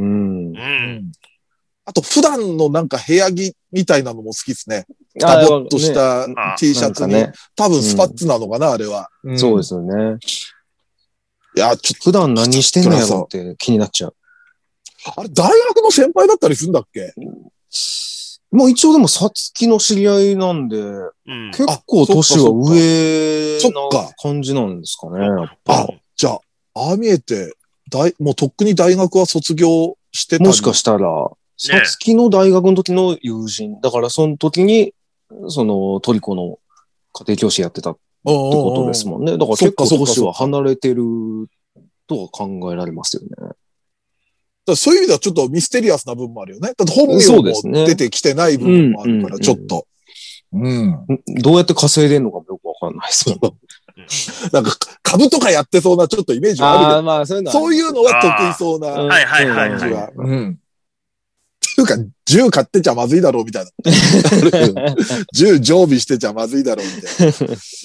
あと、普段のなんか部屋着みたいなのも好きですね。ピタボッとした T シャツに、多分スパッツなのかな、あれは。 そうですよね。 いや、ちょっと。 普段何してんのやろって気になっちゃう。 あれ、大学の先輩だったりするんだっけ？ もう一応でも、さつきの知り合いなんで、結構年は上な感じなんですかね。 じゃあ、ああ見えて、もうとっくに大学は卒業してた。 もしかしたら、さつきの大学の時の友人。だからその時に、そのトリコの家庭教師やってたってことですもんね。だから結構年は離れてるとは考えられますよね。 そういう意味ではちょっとミステリアスな部分もあるよね。だって本名も出てきてない部分もあるから、ちょっと。 どうやって稼いでんのかもよくわかんないですもん。 なんか株とかやってそうなちょっとイメージがあるけど。 まあそういうのは得意そうな感じが。っていうか、銃買ってちゃまずいだろうみたいな。銃常備してちゃまずいだろうみたいな。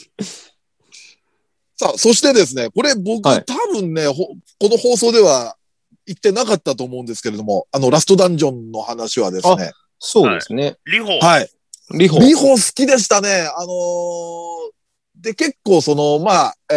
さあ、そしてですね、これ僕、多分ね、この放送では言ってなかったと思うんですけれども、ラストダンジョンの話はですね。 そうですね。 リホ。 はい。リホ好きでしたね。で、結構まあ、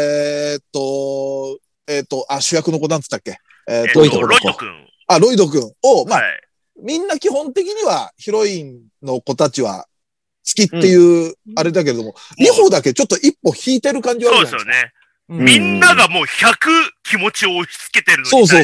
主役の子なんつったっけロイド君。 ロイド君を、まあ、みんな基本的にはヒロインの子たちは好きっていう、あれだけれども、リホだけちょっと一歩引いてる感じはあるじゃないですか。そうですよね。 みんながもう100気持ちを押し付けてるのに。 そう。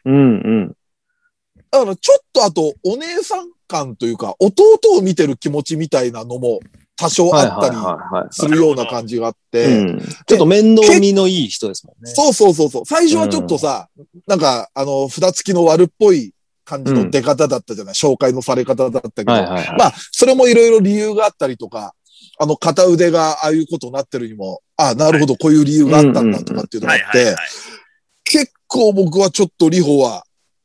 だからちょっとあと、お姉さん感というか、弟を見てる気持ちみたいなのも多少あったりするような感じがあって。 ちょっと面倒見のいい人ですもんね。 そう。最初はちょっとさ、なんか、札付きの悪っぽい感じの出方だったじゃない、紹介のされ方だったけど。まあ、それもいろいろ理由があったりとか、片腕がああいうことになってるにも、なるほど、こういう理由があったんだとかっていうのがあって、結構僕はちょっとリホは、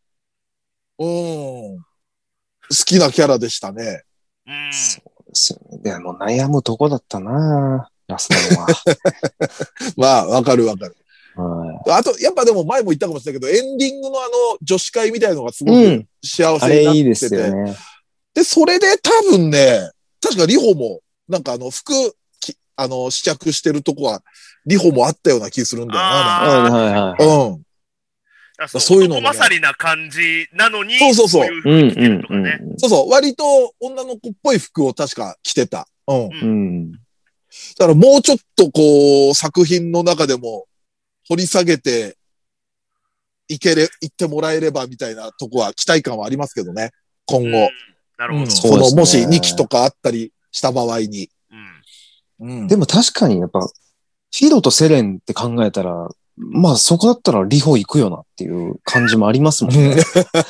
好きなキャラでしたね。 そうですよね。でも悩むとこだったな安田は。 まあ、わかる。あと、やっぱでも前も言ったかもしれないけど、エンディングの女子会みたいなのがすごく幸せになってて。あれいいですよね。で、それで多分ね、確かリホも、なんか服、試着してるとこは、リホもあったような気するんだよな。 そういうのも、ね。まさにな感じなのに、 そう。 そういう服着てるとかね。 割と女の子っぽい服を確か着てた。だからもうちょっとこう、作品の中でも掘り下げて行ってもらえればみたいなとこは期待感はありますけどね。今後。 なるほど。 もし2期とかあったりした場合に。 でも確かにやっぱ、フィロとセレンって考えたら、まあそこだったらリホ行くよなっていう感じもありますもんね。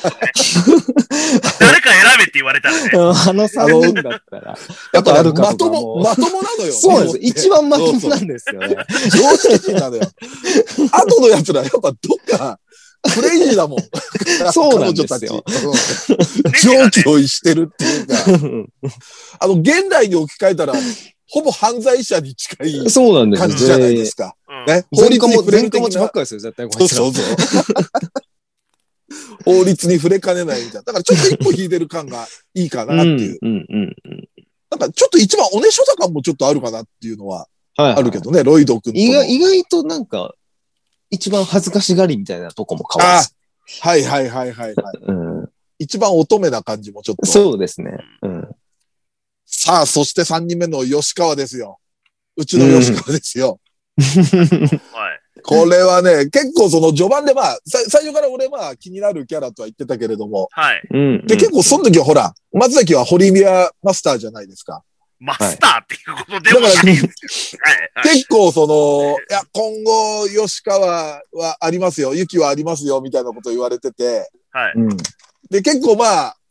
誰か選べって言われたらね。 3人だったら。 やっぱまともなのよ。 そうです。一番まともなんですよね。 常識人なのよ。後の奴らやっぱどっか、クレイジーだもん。 そうなんですよ。 常軌を逸してるっていうか。現代に置き換えたら、ほぼ犯罪者に近い感じじゃないですか。 ね。法律に触れる的な。ばっかですよ、絶対こいつら。 そう。法律に触れかねないみたいな。だからちょっと一歩引いてる感がいいかなっていう。なんかちょっと一番おねしょさ感もちょっとあるかなっていうのはあるけどね、ロイド君と。 意外となんか、一番恥ずかしがりみたいなとこも変わる。 はい。一番乙女な感じもちょっと。 そうですね。 さあ、そして3人目の吉川ですよ。うちの吉川ですよ。これはね、結構その序盤で最初から俺気になるキャラとは言ってたけれども。で、結構その時はほら、松崎は堀宮マスターじゃないですか。 マスターっていうことでもない。 結構今後吉川はありますよ。ユキはありますよ、みたいなこと言われてて。で、結構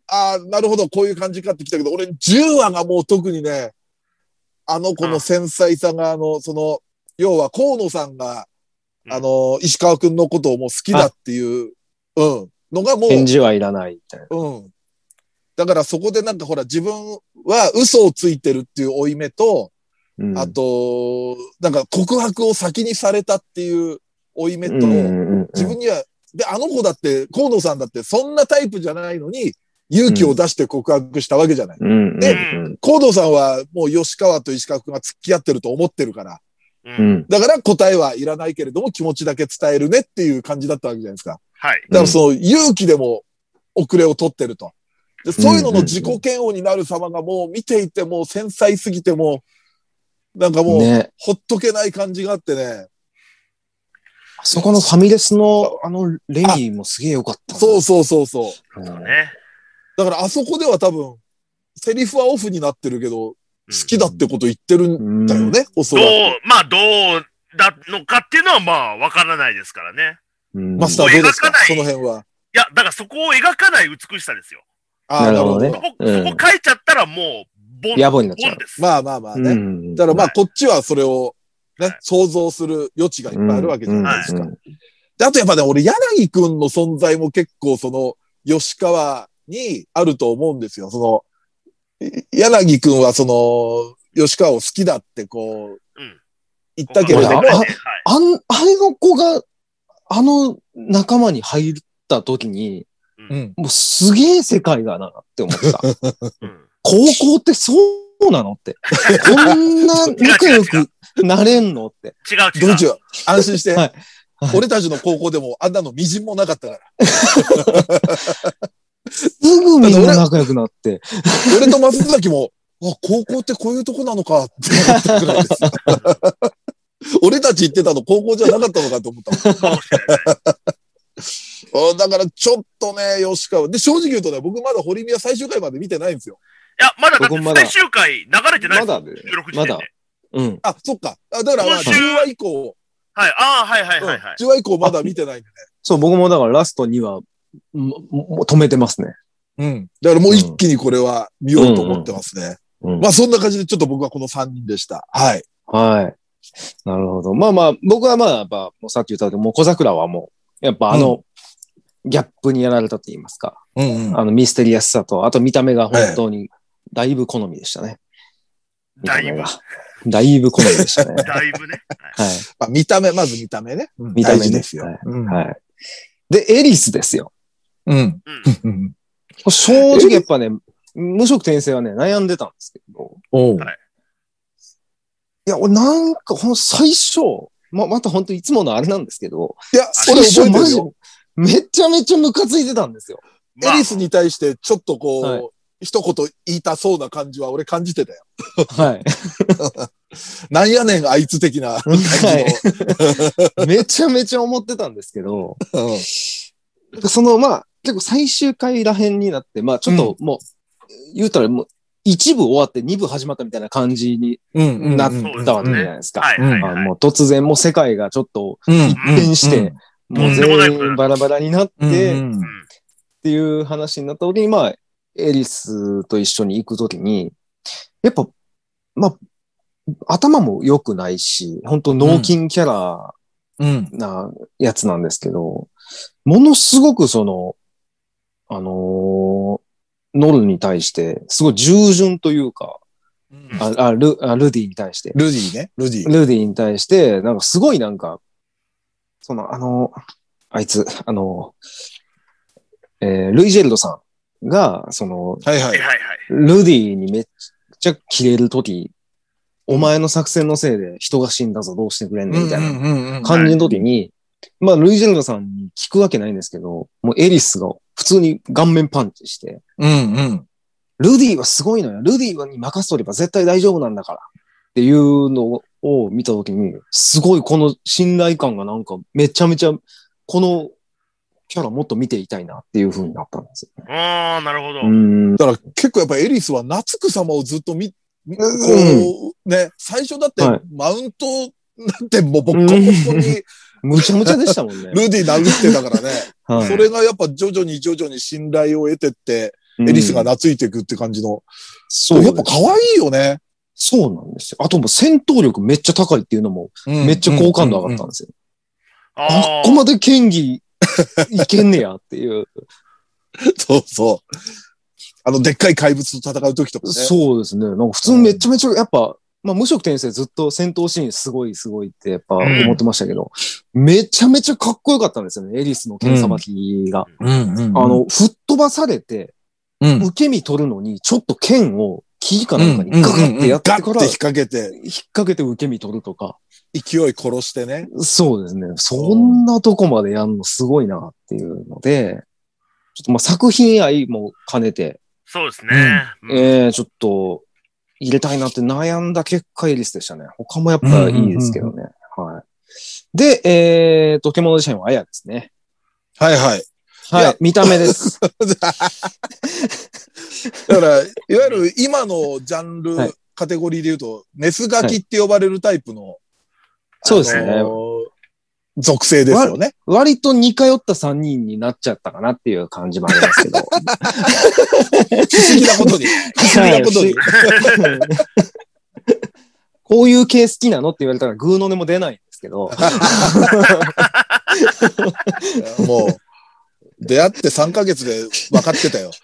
なるほど、こういう感じかってきたけど、俺、10話がもう特にね、子の繊細さが、要は河野さんが、石川くんのことをもう好きだっていう、のがもう。 返事はいらないみたいな。 だからそこでなんかほら、自分は嘘をついてるっていう負い目と、あと、なんか告白を先にされたっていう負い目と、自分には、で、あの子だって、河野さんだってそんなタイプじゃないのに、勇気を出して告白したわけじゃない。で、河野さんはもう吉川と石川くんが付き合ってると思ってるから。だから答えはいらないけれども気持ちだけ伝えるねっていう感じだったわけじゃないですか。 はい。 だからその勇気でも遅れを取ってると。でそういうのの自己嫌悪になる様がもう見ていても繊細すぎても、なんかもう、ほっとけない感じがあってね。 そこのファミレスのレミもすげえ良かった。 そう。 ね。 だからあそこでは多分、セリフはオフになってるけど、好きだってこと言ってるんだよね、おそらく。 どうだのかっていうのはまあ、わからないですからね。 マスターどうですかその辺は。 いや、だからそこを描かない美しさですよ。 なるほどね。 そこ書いちゃったらもう、 野暮になっちゃう。 まあね。だからまあ、こっちはそれをね、想像する余地がいっぱいあるわけじゃないですか。で、あとやっぱね、俺、柳くんの存在も結構吉川にあると思うんですよ。柳くんは吉川を好きだって言ったけれども、 あの子が、仲間に入った時に、もうすげえ世界だなって思った。高校ってそうなのって。こんな仲良くなれんのって。 違う。 安心して。俺たちの高校でもあんなの微塵もなかったから。 すぐみんな仲良くなって。 俺と松崎も、高校ってこういうとこなのかって思ったくらいです。俺たち行ってたの高校じゃなかったのかと思ったもん。だからちょっとね、吉川。で、正直言うとね、僕まだ堀宮最終回まで見てないんですよ。 いや、まだだって最終回流れてないですよ。 まだ。 そっか。だから10話以降。 はい。はい。 10話以降まだ見てないんでね。 そう、僕もだからラスト2話、止めてますね。 だからもう一気にこれは見ようと思ってますね。まあそんな感じでちょっと僕はこの3人でした。はい。 はい。なるほど。まあ、僕はやっぱ、もうさっき言ったように、もう小桜はもう、やっぱギャップにやられたと言いますか。ミステリアスさと、あと見た目が本当に、だいぶ好みでしたね。 だいぶ。 だいぶ好みでしたね。 だいぶね。 はい。 まあまず見た目ね。 見た目ですよ。はい。で、エリスですよ。正直やっぱね、無色転生はね、悩んでたんですけど。いや、俺なんか、最初、また本当いつものあれなんですけど。 いや、俺覚えてるよ。 めちゃめちゃムカついてたんですよ。 エリスに対してちょっと一言言いたそうな感じは俺感じてたよ。 はい。 なんやねん、あいつ的な感じの。めちゃめちゃ思ってたんですけど、結構最終回らへんになって、ちょっともう、言うたらもう、一部終わって二部始まったみたいな感じになったわけじゃないですか。もう突然もう世界がちょっと一変して、もう全員バラバラになって、っていう話になった時に、エリスと一緒に行く時に、やっぱ、頭も良くないし、本当脳筋キャラなやつなんですけど、ものすごくノルに対して、すごい従順というか、ルディに対して。 ルディね。 ルディに対して、なんかすごいなんか、あいつ、ルイジェルドさんが、ルディにめっちゃキレるとき、お前の作戦のせいで人が死んだぞ、どうしてくれんねん、みたいな感じのときに、ルイジェルドさんに聞くわけないんですけど、もうエリスが普通に顔面パンチして、ルディはすごいのよ。ルディに任せとれば絶対大丈夫なんだから。っていうのを見たときに、すごいこの信頼感がなんかめちゃめちゃ、このキャラもっと見ていたいなっていう風になったんですよ、 ね。ああ、なるほど。 だから結構やっぱエリスは夏草様をずっとね、最初だってマウントなんてもうボッコボコに、 むちゃむちゃでしたもんね。 ルディ殴ってたからね。それがやっぱ徐々に信頼を得てって、 エリスが懐いていくって感じの。そう。やっぱ可愛いよね。 そうなんですよ。あともう戦闘力めっちゃ高いっていうのも、めっちゃ好感度上がったんですよ。あっこまで剣技いけんねやっていう。 そうそう。でっかい怪物と戦う時とかね。 そうですね。なんか普通めちゃめちゃ、やっぱ、まあ無色転生ずっと戦闘シーンすごいってやっぱ思ってましたけど、めちゃめちゃかっこよかったんですよね。エリスの剣さばきが。吹っ飛ばされて、受け身取るのに、ちょっと剣を木かなんかにガッてやってから、 引っ掛けて受け身取るとか。 勢い殺してね。 そうですね。そんなとこまでやんのすごいなっていうので、ちょっとまあ作品愛も兼ねて。 そうですね。 ちょっと入れたいなって悩んだ結果エリスでしたね。他もやっぱいいですけどね。はい。で、獣自身はアヤですね。 はいはい。 はい、見た目です。だから、いわゆる今のジャンル、カテゴリーで言うと、メスガキって呼ばれるタイプの、 そうですね。 属性ですよね。 割と似通った3人になっちゃったかなっていう感じもありますけど。不思議なことに。不思議なことに。 こういう系好きなのって言われたらグーの音も出ないんですけど。 もう、出会って3ヶ月で分かってたよ。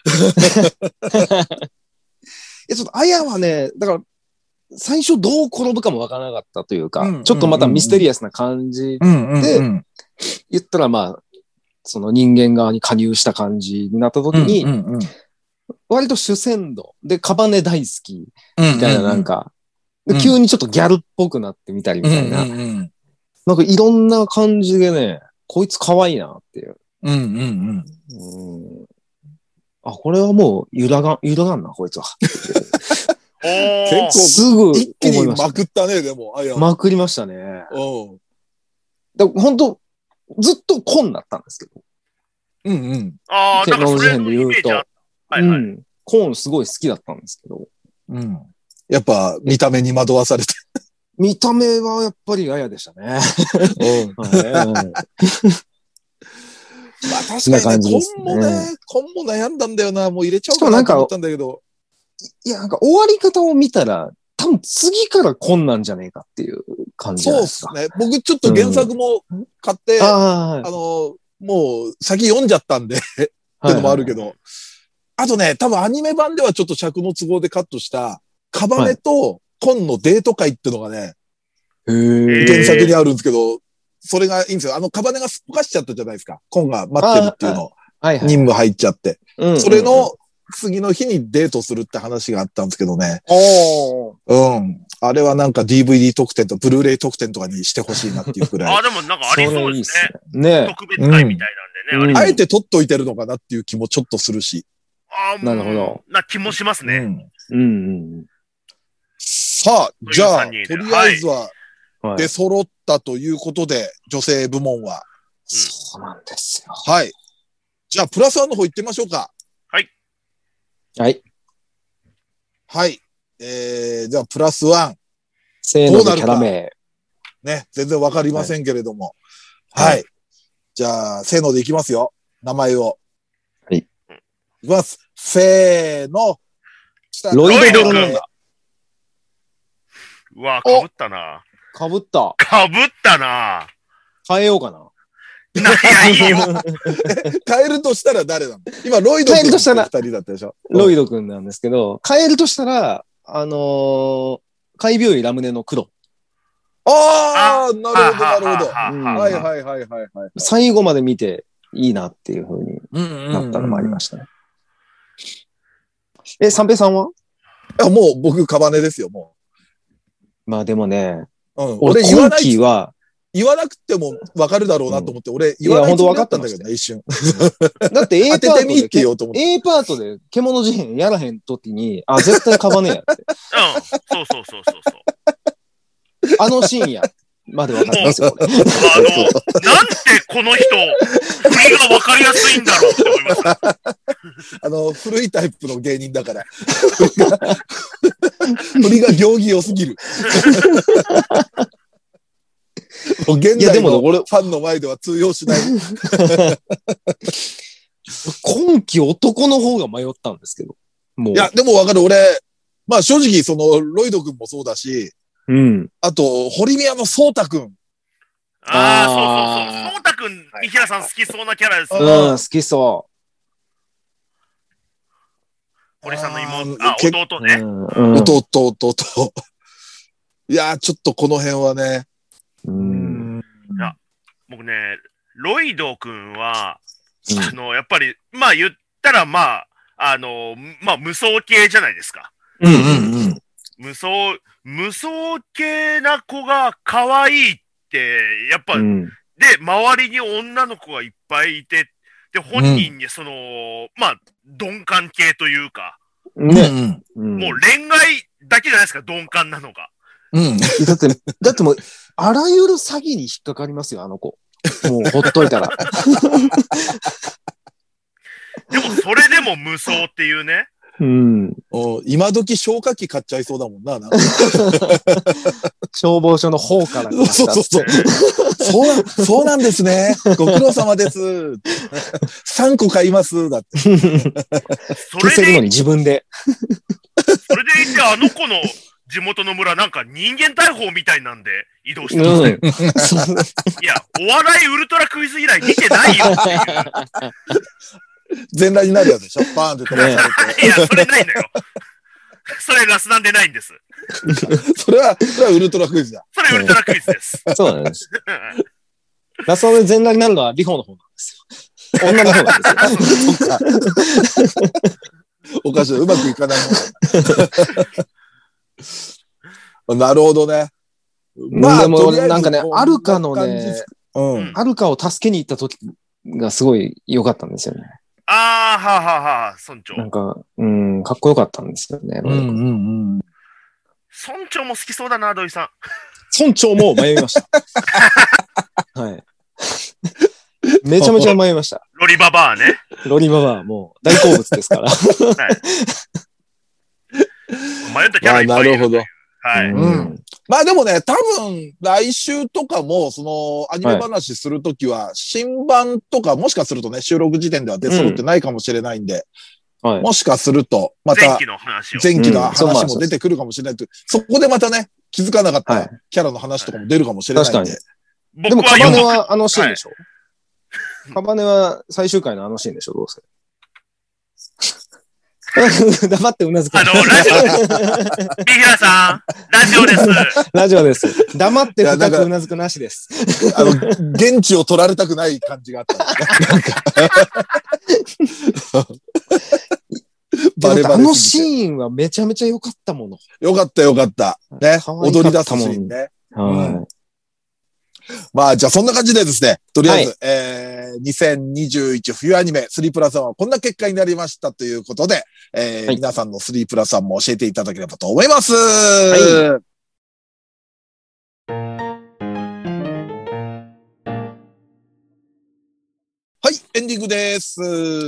ちょっと、あやはね、だから、最初どう転ぶかも分からなかったというか、ちょっとまたミステリアスな感じで、言ったらまあ、その人間側に加入した感じになった時に、割と主戦度でカバネ大好きみたいななんか、急にちょっとギャルっぽくなってみたりみたいな、なんかいろんな感じでね、こいつ可愛いなっていう。あ、これはもう揺らがんな、こいつは。 結構、すぐ一気にまくったね、でも。 まくりましたね。本当ずっとコンだったんですけど。 ああ、だからそれのイメージあった。 コーンすごい好きだったんですけど。 やっぱ見た目に惑わされて。 見た目はやっぱりあやでしたね。 まあ確かにね、コンも悩んだんだよな。もう入れちゃおうかなと思ったんだけど。 いや、なんか終わり方を見たら、多分次からコンなんじゃねえかっていう感じじゃないですか。 そうですね。僕ちょっと原作も買って、もう先読んじゃったんでってのもあるけど。あとね、多分アニメ版ではちょっと尺の都合でカットした、カバネとコンのデート会ってのがね、原作にあるんですけど、それがいいんですよ。カバネがすっぽかしちゃったじゃないですか。コンが待ってるっていうの。任務入っちゃって。それの次の日にデートするって話があったんですけどね。あれはなんか DVD 特典とブルーレイ特典とかにしてほしいなっていうくらい。 でもなんかありそうですね。特別会みたいなんでね。 あえて撮っといてるのかなっていう気もちょっとするし。 なるほど。 な気もしますね。 さあ、じゃあ、とりあえずは出揃ったということで、女性部門は。 そうなんですよ。 はい。じゃあ、プラスワンの方行ってみましょうか。 はい。 はい。 はい。じゃあ、プラスワン。 せーのでキャラ名。 ね、全然わかりませんけれども。はい。じゃあ、せーのでいきますよ。名前を。 はい。いきます。せーの。 ロイド・ベルナンダ。 うわ、被ったな。 被った。 被ったな。 変えようかな。 いや、いいよ。 変えるとしたら誰なの？今、ロイド君と2人だったでしょ？ ロイド君なんですけど、変えるとしたら、海病医ラムネの黒。 ああ、なるほど、なるほど。はいはいはいはい。 最後まで見ていいなっていう風になったのもありましたね。三平さんは？ もう僕、カバネですよ、もう。まあでもね、 俺今期は、 言わなくても分かるだろうなと思って、俺言わないと分かったんだけどね、一瞬。 だって A パートで獣事変やらへんときに、絶対カバネやって。 そうそう。 あのシーンや。まで分かったんですよ。 なんでこの人、振りが分かりやすいんだろうって思いました。 古いタイプの芸人だから。振りが行儀良すぎる。現在のファンの前では通用しない。 こ今季男の方が迷ったんですけど。 もう。いや、でもわかる。俺、まあ正直、ロイド君もそうだし、 うん。 あと、堀宮のソータ君。 ああ、そうそうそう。ソータ君、三平さん好きそうなキャラですよ。 うん、好きそう。 堀さんの弟ね。 弟。いやー、ちょっとこの辺はね。 いや、僕ね、ロイド君は、やっぱり、まあ言ったら、まあ、無双系じゃないですか。無双系な子が可愛いって、やっぱ、で、周りに女の子がいっぱいいて、で、本人にまあ、鈍感系というか、 ね、 もう恋愛だけじゃないですか、鈍感なのが。 だってもう、あらゆる詐欺に引っかかりますよ、あの子。もう、ほっといたら。 でも、それでも無双っていうね。 今時消火器買っちゃいそうだもんな。 消防署の方から。 そうなんですね。ご苦労様です。3個買います。だって。 消せるのに自分で。 それでいて、あの子の地元の村なんか人間大砲みたいなんで移動してます。いや、お笑いウルトラクイズ以来見てないよっていう。 全裸になるやつでしょバーンって飛ばされて。いや、それないのよ。それラスなんでないんです。 それはウルトラクイズだ。 それウルトラクイズです。 そうなんです。ラスで全裸になるのはリホの方なんですよ。女の方なんですよ。 おかしい。うまくいかないもん。なるほどね。 まあ、でもなんかね、アルカのね、アルカを助けに行った時がすごい良かったんですよね。 ああ、はあはあはあ、村長。 なんか、かっこよかったんですよね。 村長も好きそうだな、土井さん。村長も迷いました。はい。めちゃめちゃ迷いました。 ロリババアね。 ロリババア、もう大好物ですから。はい。 迷ったキャラいっぱいいる。 なるほど。 はい。 まあでもね、多分、来週とかも、アニメ話するときは、新版とか、もしかするとね、収録時点では出揃ってないかもしれないんで、もしかすると、また、前期の話も出てくるかもしれないと、そこでまたね、気づかなかったキャラの話とかも出るかもしれないんで。 でも、カバネはあのシーンでしょ？カバネは最終回のあのシーンでしょ？どうせ。黙ってうなずく。 ラジオ。三平さん、ラジオです。 ラジオです。黙って深くうなずくなしです。 現地を取られたくない感じがあった。 あのシーンはめちゃめちゃ良かったもの。 良かった。ね。踊り出すシーンね。まあ、じゃあそんな感じでですね、とりあえず、2021冬アニメ3プラス1はこんな結果になりましたということで、皆さんの3プラス1も教えていただければと思います。はい、エンディングです。はい。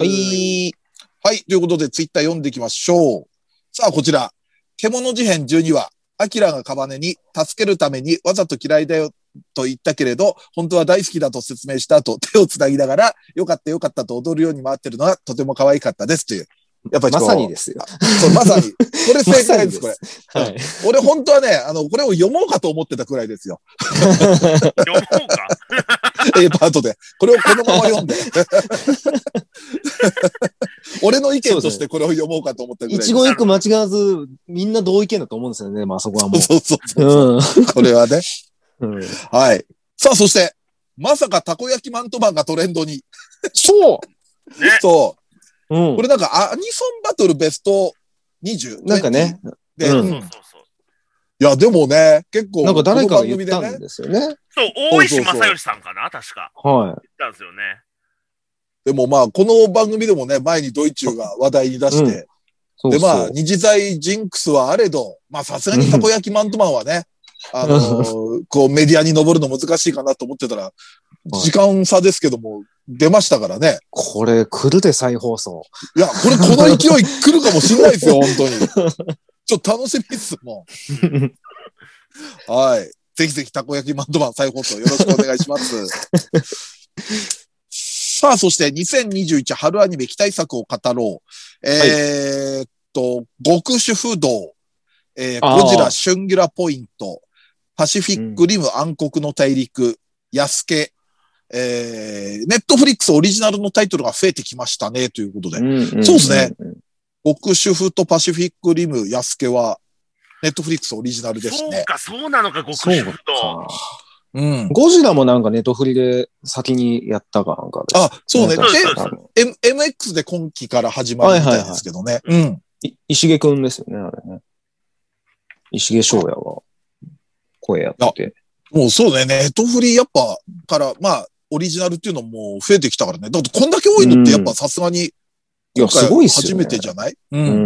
ということで、ツイッター読んでいきましょう。さあ、こちら。獣事変12話。アキラがカバネに助けるためにわざと嫌いだよと言ったけれど、本当は大好きだと説明した後、手をつなぎながら、よかったと踊るように回ってるのはとても可愛かったですという。 やっぱりまさにですよ。 そう、まさに。これ正解です、これ。はい。俺本当はね、これを読もうかと思ってたくらいですよ。 読もうか A パートで。これをこのまま読んで。俺の意見としてこれを読もうかと思ったぐらい。 一言一句間違わず、みんな同意見だと思うんですよね。まあそこはもう。 そう。これはね。はい。さあ、そして、まさかたこ焼きマントマンがトレンドに。 そうね。 そう。これなんかアニソンバトルベスト 20? なんかね。 で、いや、でもね、結構、 なんか誰かが言ったんですよね。 そう、大石正義さんかな確か。 はい。 言ったんですよね。 でもまあ、この番組でもね、前にドイチューが話題に出して、でまあ、二次祭ジンクスはあれど、まあさすがにたこ焼きマントマンはね、こうメディアに上るの難しいかなと思ってたら、時間差ですけども、出ましたからね。 これ、来るで再放送。 いや、この勢い来るかもしれないですよ、本当に。ちょっと楽しみっすもん。はい。ぜひぜひたこ焼きマントマン再放送よろしくお願いします。 さあ、そして2021春アニメ期待作を語ろう。極主不動、ゴジラシュンギュラポイント、パシフィックリム暗黒の大陸、ヤスケ、ネットフリックスオリジナルのタイトルが増えてきましたね、ということで。そうですね。極主不とパシフィックリム、ヤスケは、ネットフリックスオリジナルですね。 そうか、そうなのか、極主不と。 ゴジラもなんかネットフリで先にやったかなんかで。 あ、そうね。MX で今期から始まるみたいですけどね。 石毛くんですよね、あれね。石毛翔也が声やってて。 もうそうね、ネットフリやっぱから、まあ、オリジナルっていうのも増えてきたからね。だってこんだけ多いのってやっぱさすがに、今回初めてじゃない？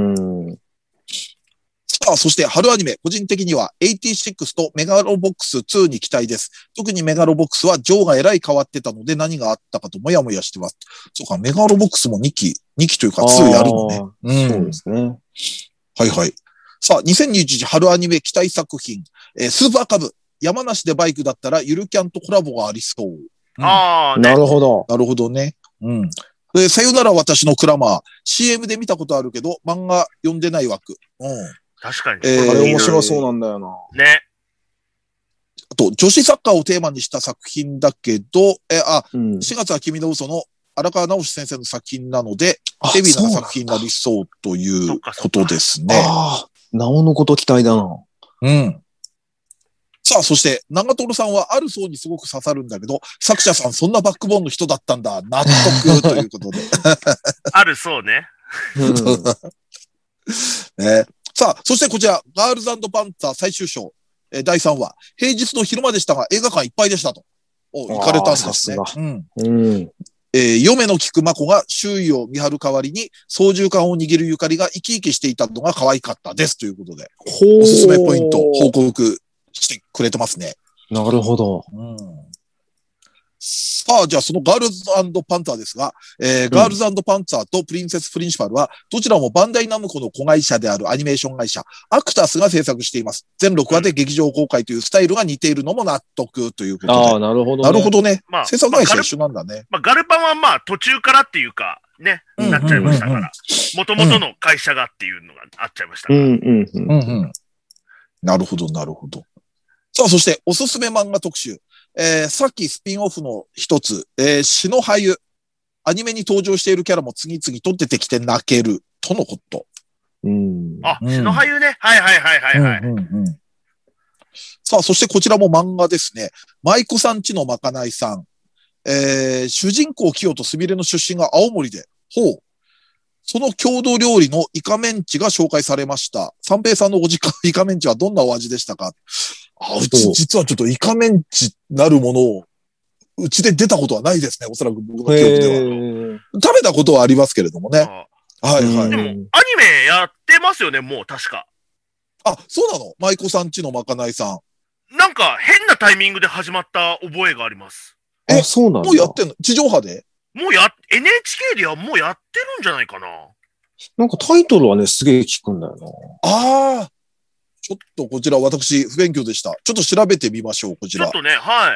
さあ、そして春アニメ、個人的には86とメガロボックス2に期待です。特にメガロボックスはジョーがえらい変わってたので何があったかともやもやしてます。そうか、メガロボックスも2期というか2やるのね。 そうですね。 はいはい。さあ、2021春アニメ期待作品、スーパーカブ、山梨でバイクだったらゆるキャンとコラボがありそう。 なるほど。 なるほどね。さよなら私のクラマー、CM で見たことあるけど、漫画読んでない枠。 確かに。 あれ面白そうなんだよな。 ね。 あと、女子サッカーをテーマにした作品だけど、4月は君の嘘の荒川直先生の作品なので、ヘビーな作品になりそうということですね。 なおのこと期待だな。 さあ、そして、長瀞さんはある層にすごく刺さるんだけど、作者さんそんなバックボーンの人だったんだ、納得ということで。 ある層ね。 さあ、そしてこちら、ガールズ&パンツァー最終章、第3話、平日の昼間でしたが映画館いっぱいでしたと。行かれたんですね。嫁の聞くまこが周囲を見張る代わりに操縦桿を握るゆかりが生き生きしていたのが可愛かったですということで、おすすめポイント報告してくれてますね。 なるほど。 さあ、じゃあそのガールズ&パンツァーですが、ガールズ&パンツァーとプリンセスプリンシパルは、どちらもバンダイナムコの子会社であるアニメーション会社、アクタスが制作しています。全6話で劇場公開というスタイルが似ているのも納得ということで。 なるほどね。 なるほどね。制作会社一緒なんだね。 ガルパンはまあ途中からっていうか、ね、なっちゃいましたから。元々の会社がっていうのがあっちゃいましたから。 なるほど、なるほど。さあ、そしておすすめ漫画特集。さっきスピンオフの一つ、シノハユ。アニメに登場しているキャラも次々と出てきて泣ける。とのこと。 シノハユね。はい。 さあ、そしてこちらも漫画ですね。舞妓さんちのまかないさん。主人公清とすみれの出身が青森で。その郷土料理のイカメンチが紹介されました。三平さんのご実家のイカメンチはどんなお味でしたか？うち実はちょっとイカメンチなるものを、うちで出たことはないですね。おそらく僕の記憶では。食べたことはありますけれどもね。はい。でも、アニメやってますよね、もう確か。 そうなの？舞妓さんちのまかないさん。なんか変なタイミングで始まった覚えがあります。 そうなんだ。 もうやってんの？地上波で？ NHK ではもうやってるんじゃないかな。 なんかタイトルはね、すげえ聞くんだよな。 ちょっとこちら私不勉強でした。ちょっと調べてみましょう、こちら。 ちょっとね、はい。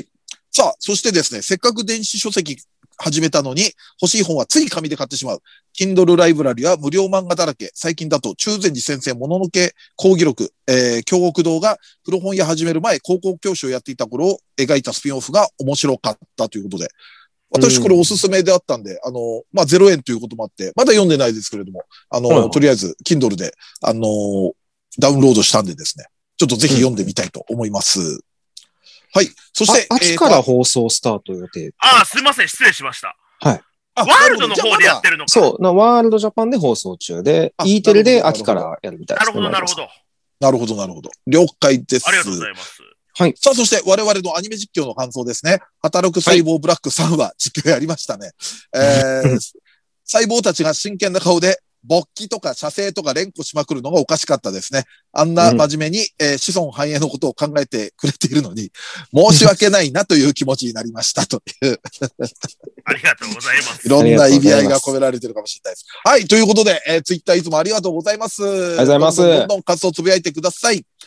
さあ、そしてですね、せっかく電子書籍始めたのに、欲しい本はつい紙で買ってしまう。Kindle ライブラリは無料漫画だらけ。最近だと、中禅寺先生もののけ講義録、京極堂が古本屋始める前、高校教師をやっていた頃を描いたスピンオフが面白かったということで。私これおすすめであったんで、0円ということもあって、まだ読んでないですけれども、とりあえず、Kindle で、ダウンロードしたんでですね、ちょっとぜひ読んでみたいと思います。はい。そして、 秋から放送スタート予定。 すいません、失礼しました。 はい。 ワールドの方でやってるのか。 そう、ワールドジャパンで放送中で、E テレで秋からやるみたいです。 なるほど。 なるほど。了解です。 ありがとうございます。 はい。さあ、そして我々のアニメ実況の感想ですね。働く細胞ブラック3話、実況やりましたね。細胞たちが真剣な顔で、勃起とか射精とか連呼しまくるのがおかしかったですね。あんな真面目に、子孫繁栄のことを考えてくれているのに、申し訳ないなという気持ちになりましたという。 ありがとうございます。 いろんな意味合いが込められているかもしれないです。はい。ということで、ツイッターいつもありがとうございます。 ありがとうございます。 どんどん感想をつぶやいてください。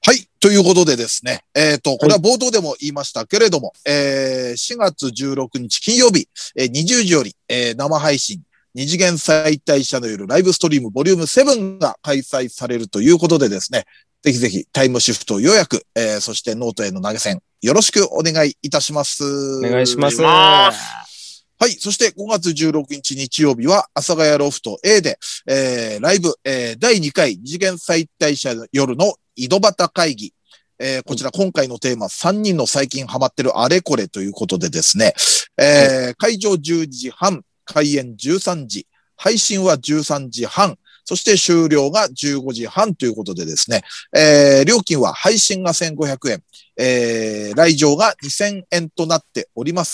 はい。ということでですね。これは冒頭でも言いましたけれども、4月16日金曜日、20時より、生配信、二次元再退社の夜ライブストリームボリューム7が開催されるということでですね。ぜひぜひタイムシフト予約、そしてノートへの投げ銭、よろしくお願いいたします。 お願いします。 はい。そして5月16日日曜日は、阿佐ヶ谷ロフト A で、ライブ、第2回二次元再退社の夜の井戸端会議。こちら今回のテーマ、3人の最近ハマってるあれこれということでですね、会場10時半、開演13時、配信は13時半、そして終了が15時半ということでですね、料金は配信が1500円、来場が2000円となっております。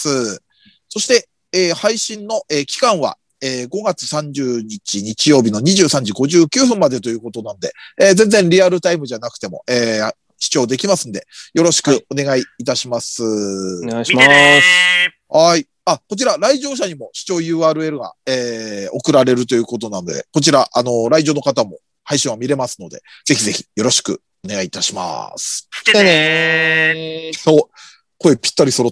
そして、配信の、期間は、5月30日日曜日の23時59分までということなんで、全然リアルタイムじゃなくても、視聴できますんで、よろしくお願いいたします。 お願いします。 はい。こちら、来場者にも視聴 URL が、送られるということなので、こちら、来場の方も配信は見れますので、ぜひぜひよろしくお願いいたします。 来てねー。声ぴったり揃った。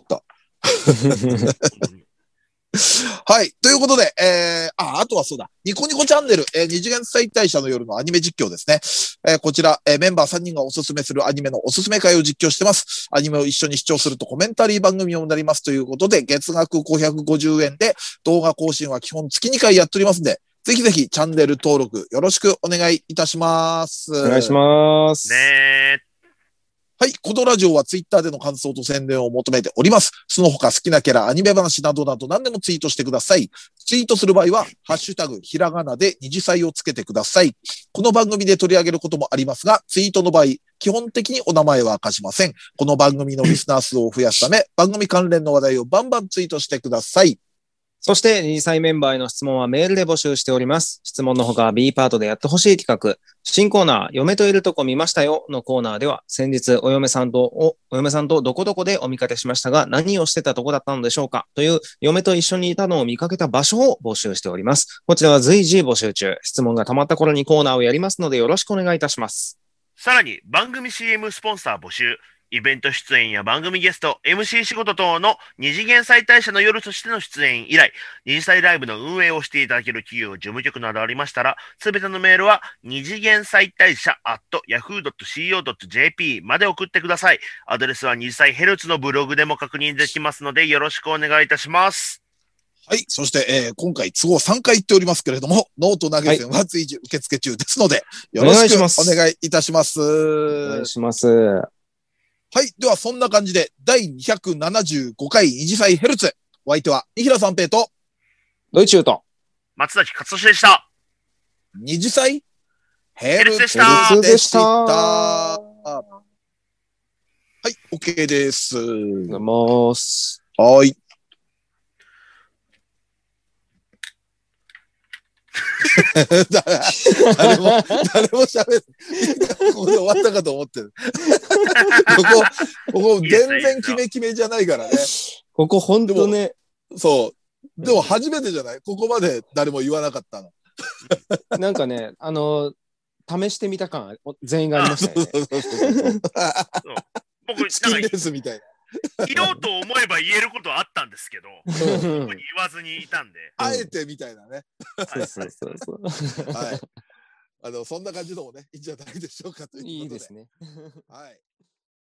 はい。ということで、あとはそうだ。ニコニコチャンネル、二次元再退社の夜のアニメ実況ですね。こちら、メンバー3人がおすすめするアニメのおすすめ会を実況してます。アニメを一緒に視聴するとコメンタリー番組になりますということで、月額550円で動画更新は基本月2回やっておりますんで、ぜひぜひチャンネル登録よろしくお願いいたします。 お願いします。 ねー。はい。このラジオはツイッターでの感想と宣伝を求めております。その他好きなキャラ、アニメ話などなど何でもツイートしてください。ツイートする場合は、ハッシュタグ、ひらがなで二次祭をつけてください。この番組で取り上げることもありますが、ツイートの場合、基本的にお名前は明かしません。この番組のリスナー数を増やすため、番組関連の話題をバンバンツイートしてください。 そして、二次祭メンバーへの質問はメールで募集しております。質問のほか B パートでやってほしい企画、新コーナー、嫁といるとこ見ましたよのコーナーでは、先日お嫁さんとどこどこでお見かけしましたが、何をしてたとこだったのでしょうかという、嫁と一緒にいたのを見かけた場所を募集しております。こちらは随時募集中。質問が溜まった頃にコーナーをやりますので、よろしくお願いいたします。 さらに、番組 CM スポンサー募集。イベント出演や番組ゲスト、MC 仕事等の二次元再退社の夜としての出演以来、二次祭ライブの運営をしていただける企業、事務局などありましたら、すべてのメールは、二次元再退社 yahoo.co.jp まで送ってください。アドレスは二次祭ヘルツのブログでも確認できますので、よろしくお願いいたします。 はい。そして、今回都合3回言っておりますけれども、ノート投げ銭は随時受付中ですので、よろしくお願いいたします。 お願いします。 はい。では、そんな感じで、第275回二次祭ヘルツ。お相手は、三平三平と、 ドイチューと、 松崎勝利でした。 二次祭ヘルツでした。はい、OK です。 おはようございます。 はい。誰も喋る。ここで終わったかと思ってる。ここ全然決めじゃないからね。 ここほんとね。 そう。でも初めてじゃない？ここまで誰も言わなかったの。 なんかね、試してみた感、全員がありましたよね。 僕、 チキンレースみたいな。 言おうと思えば言えることはあったんですけど、特に言わずにいたんで。 あえてみたいなね。 そう。 はい。そんな感じのもね、いいんじゃないでしょうかということで。 いいですね。 はい。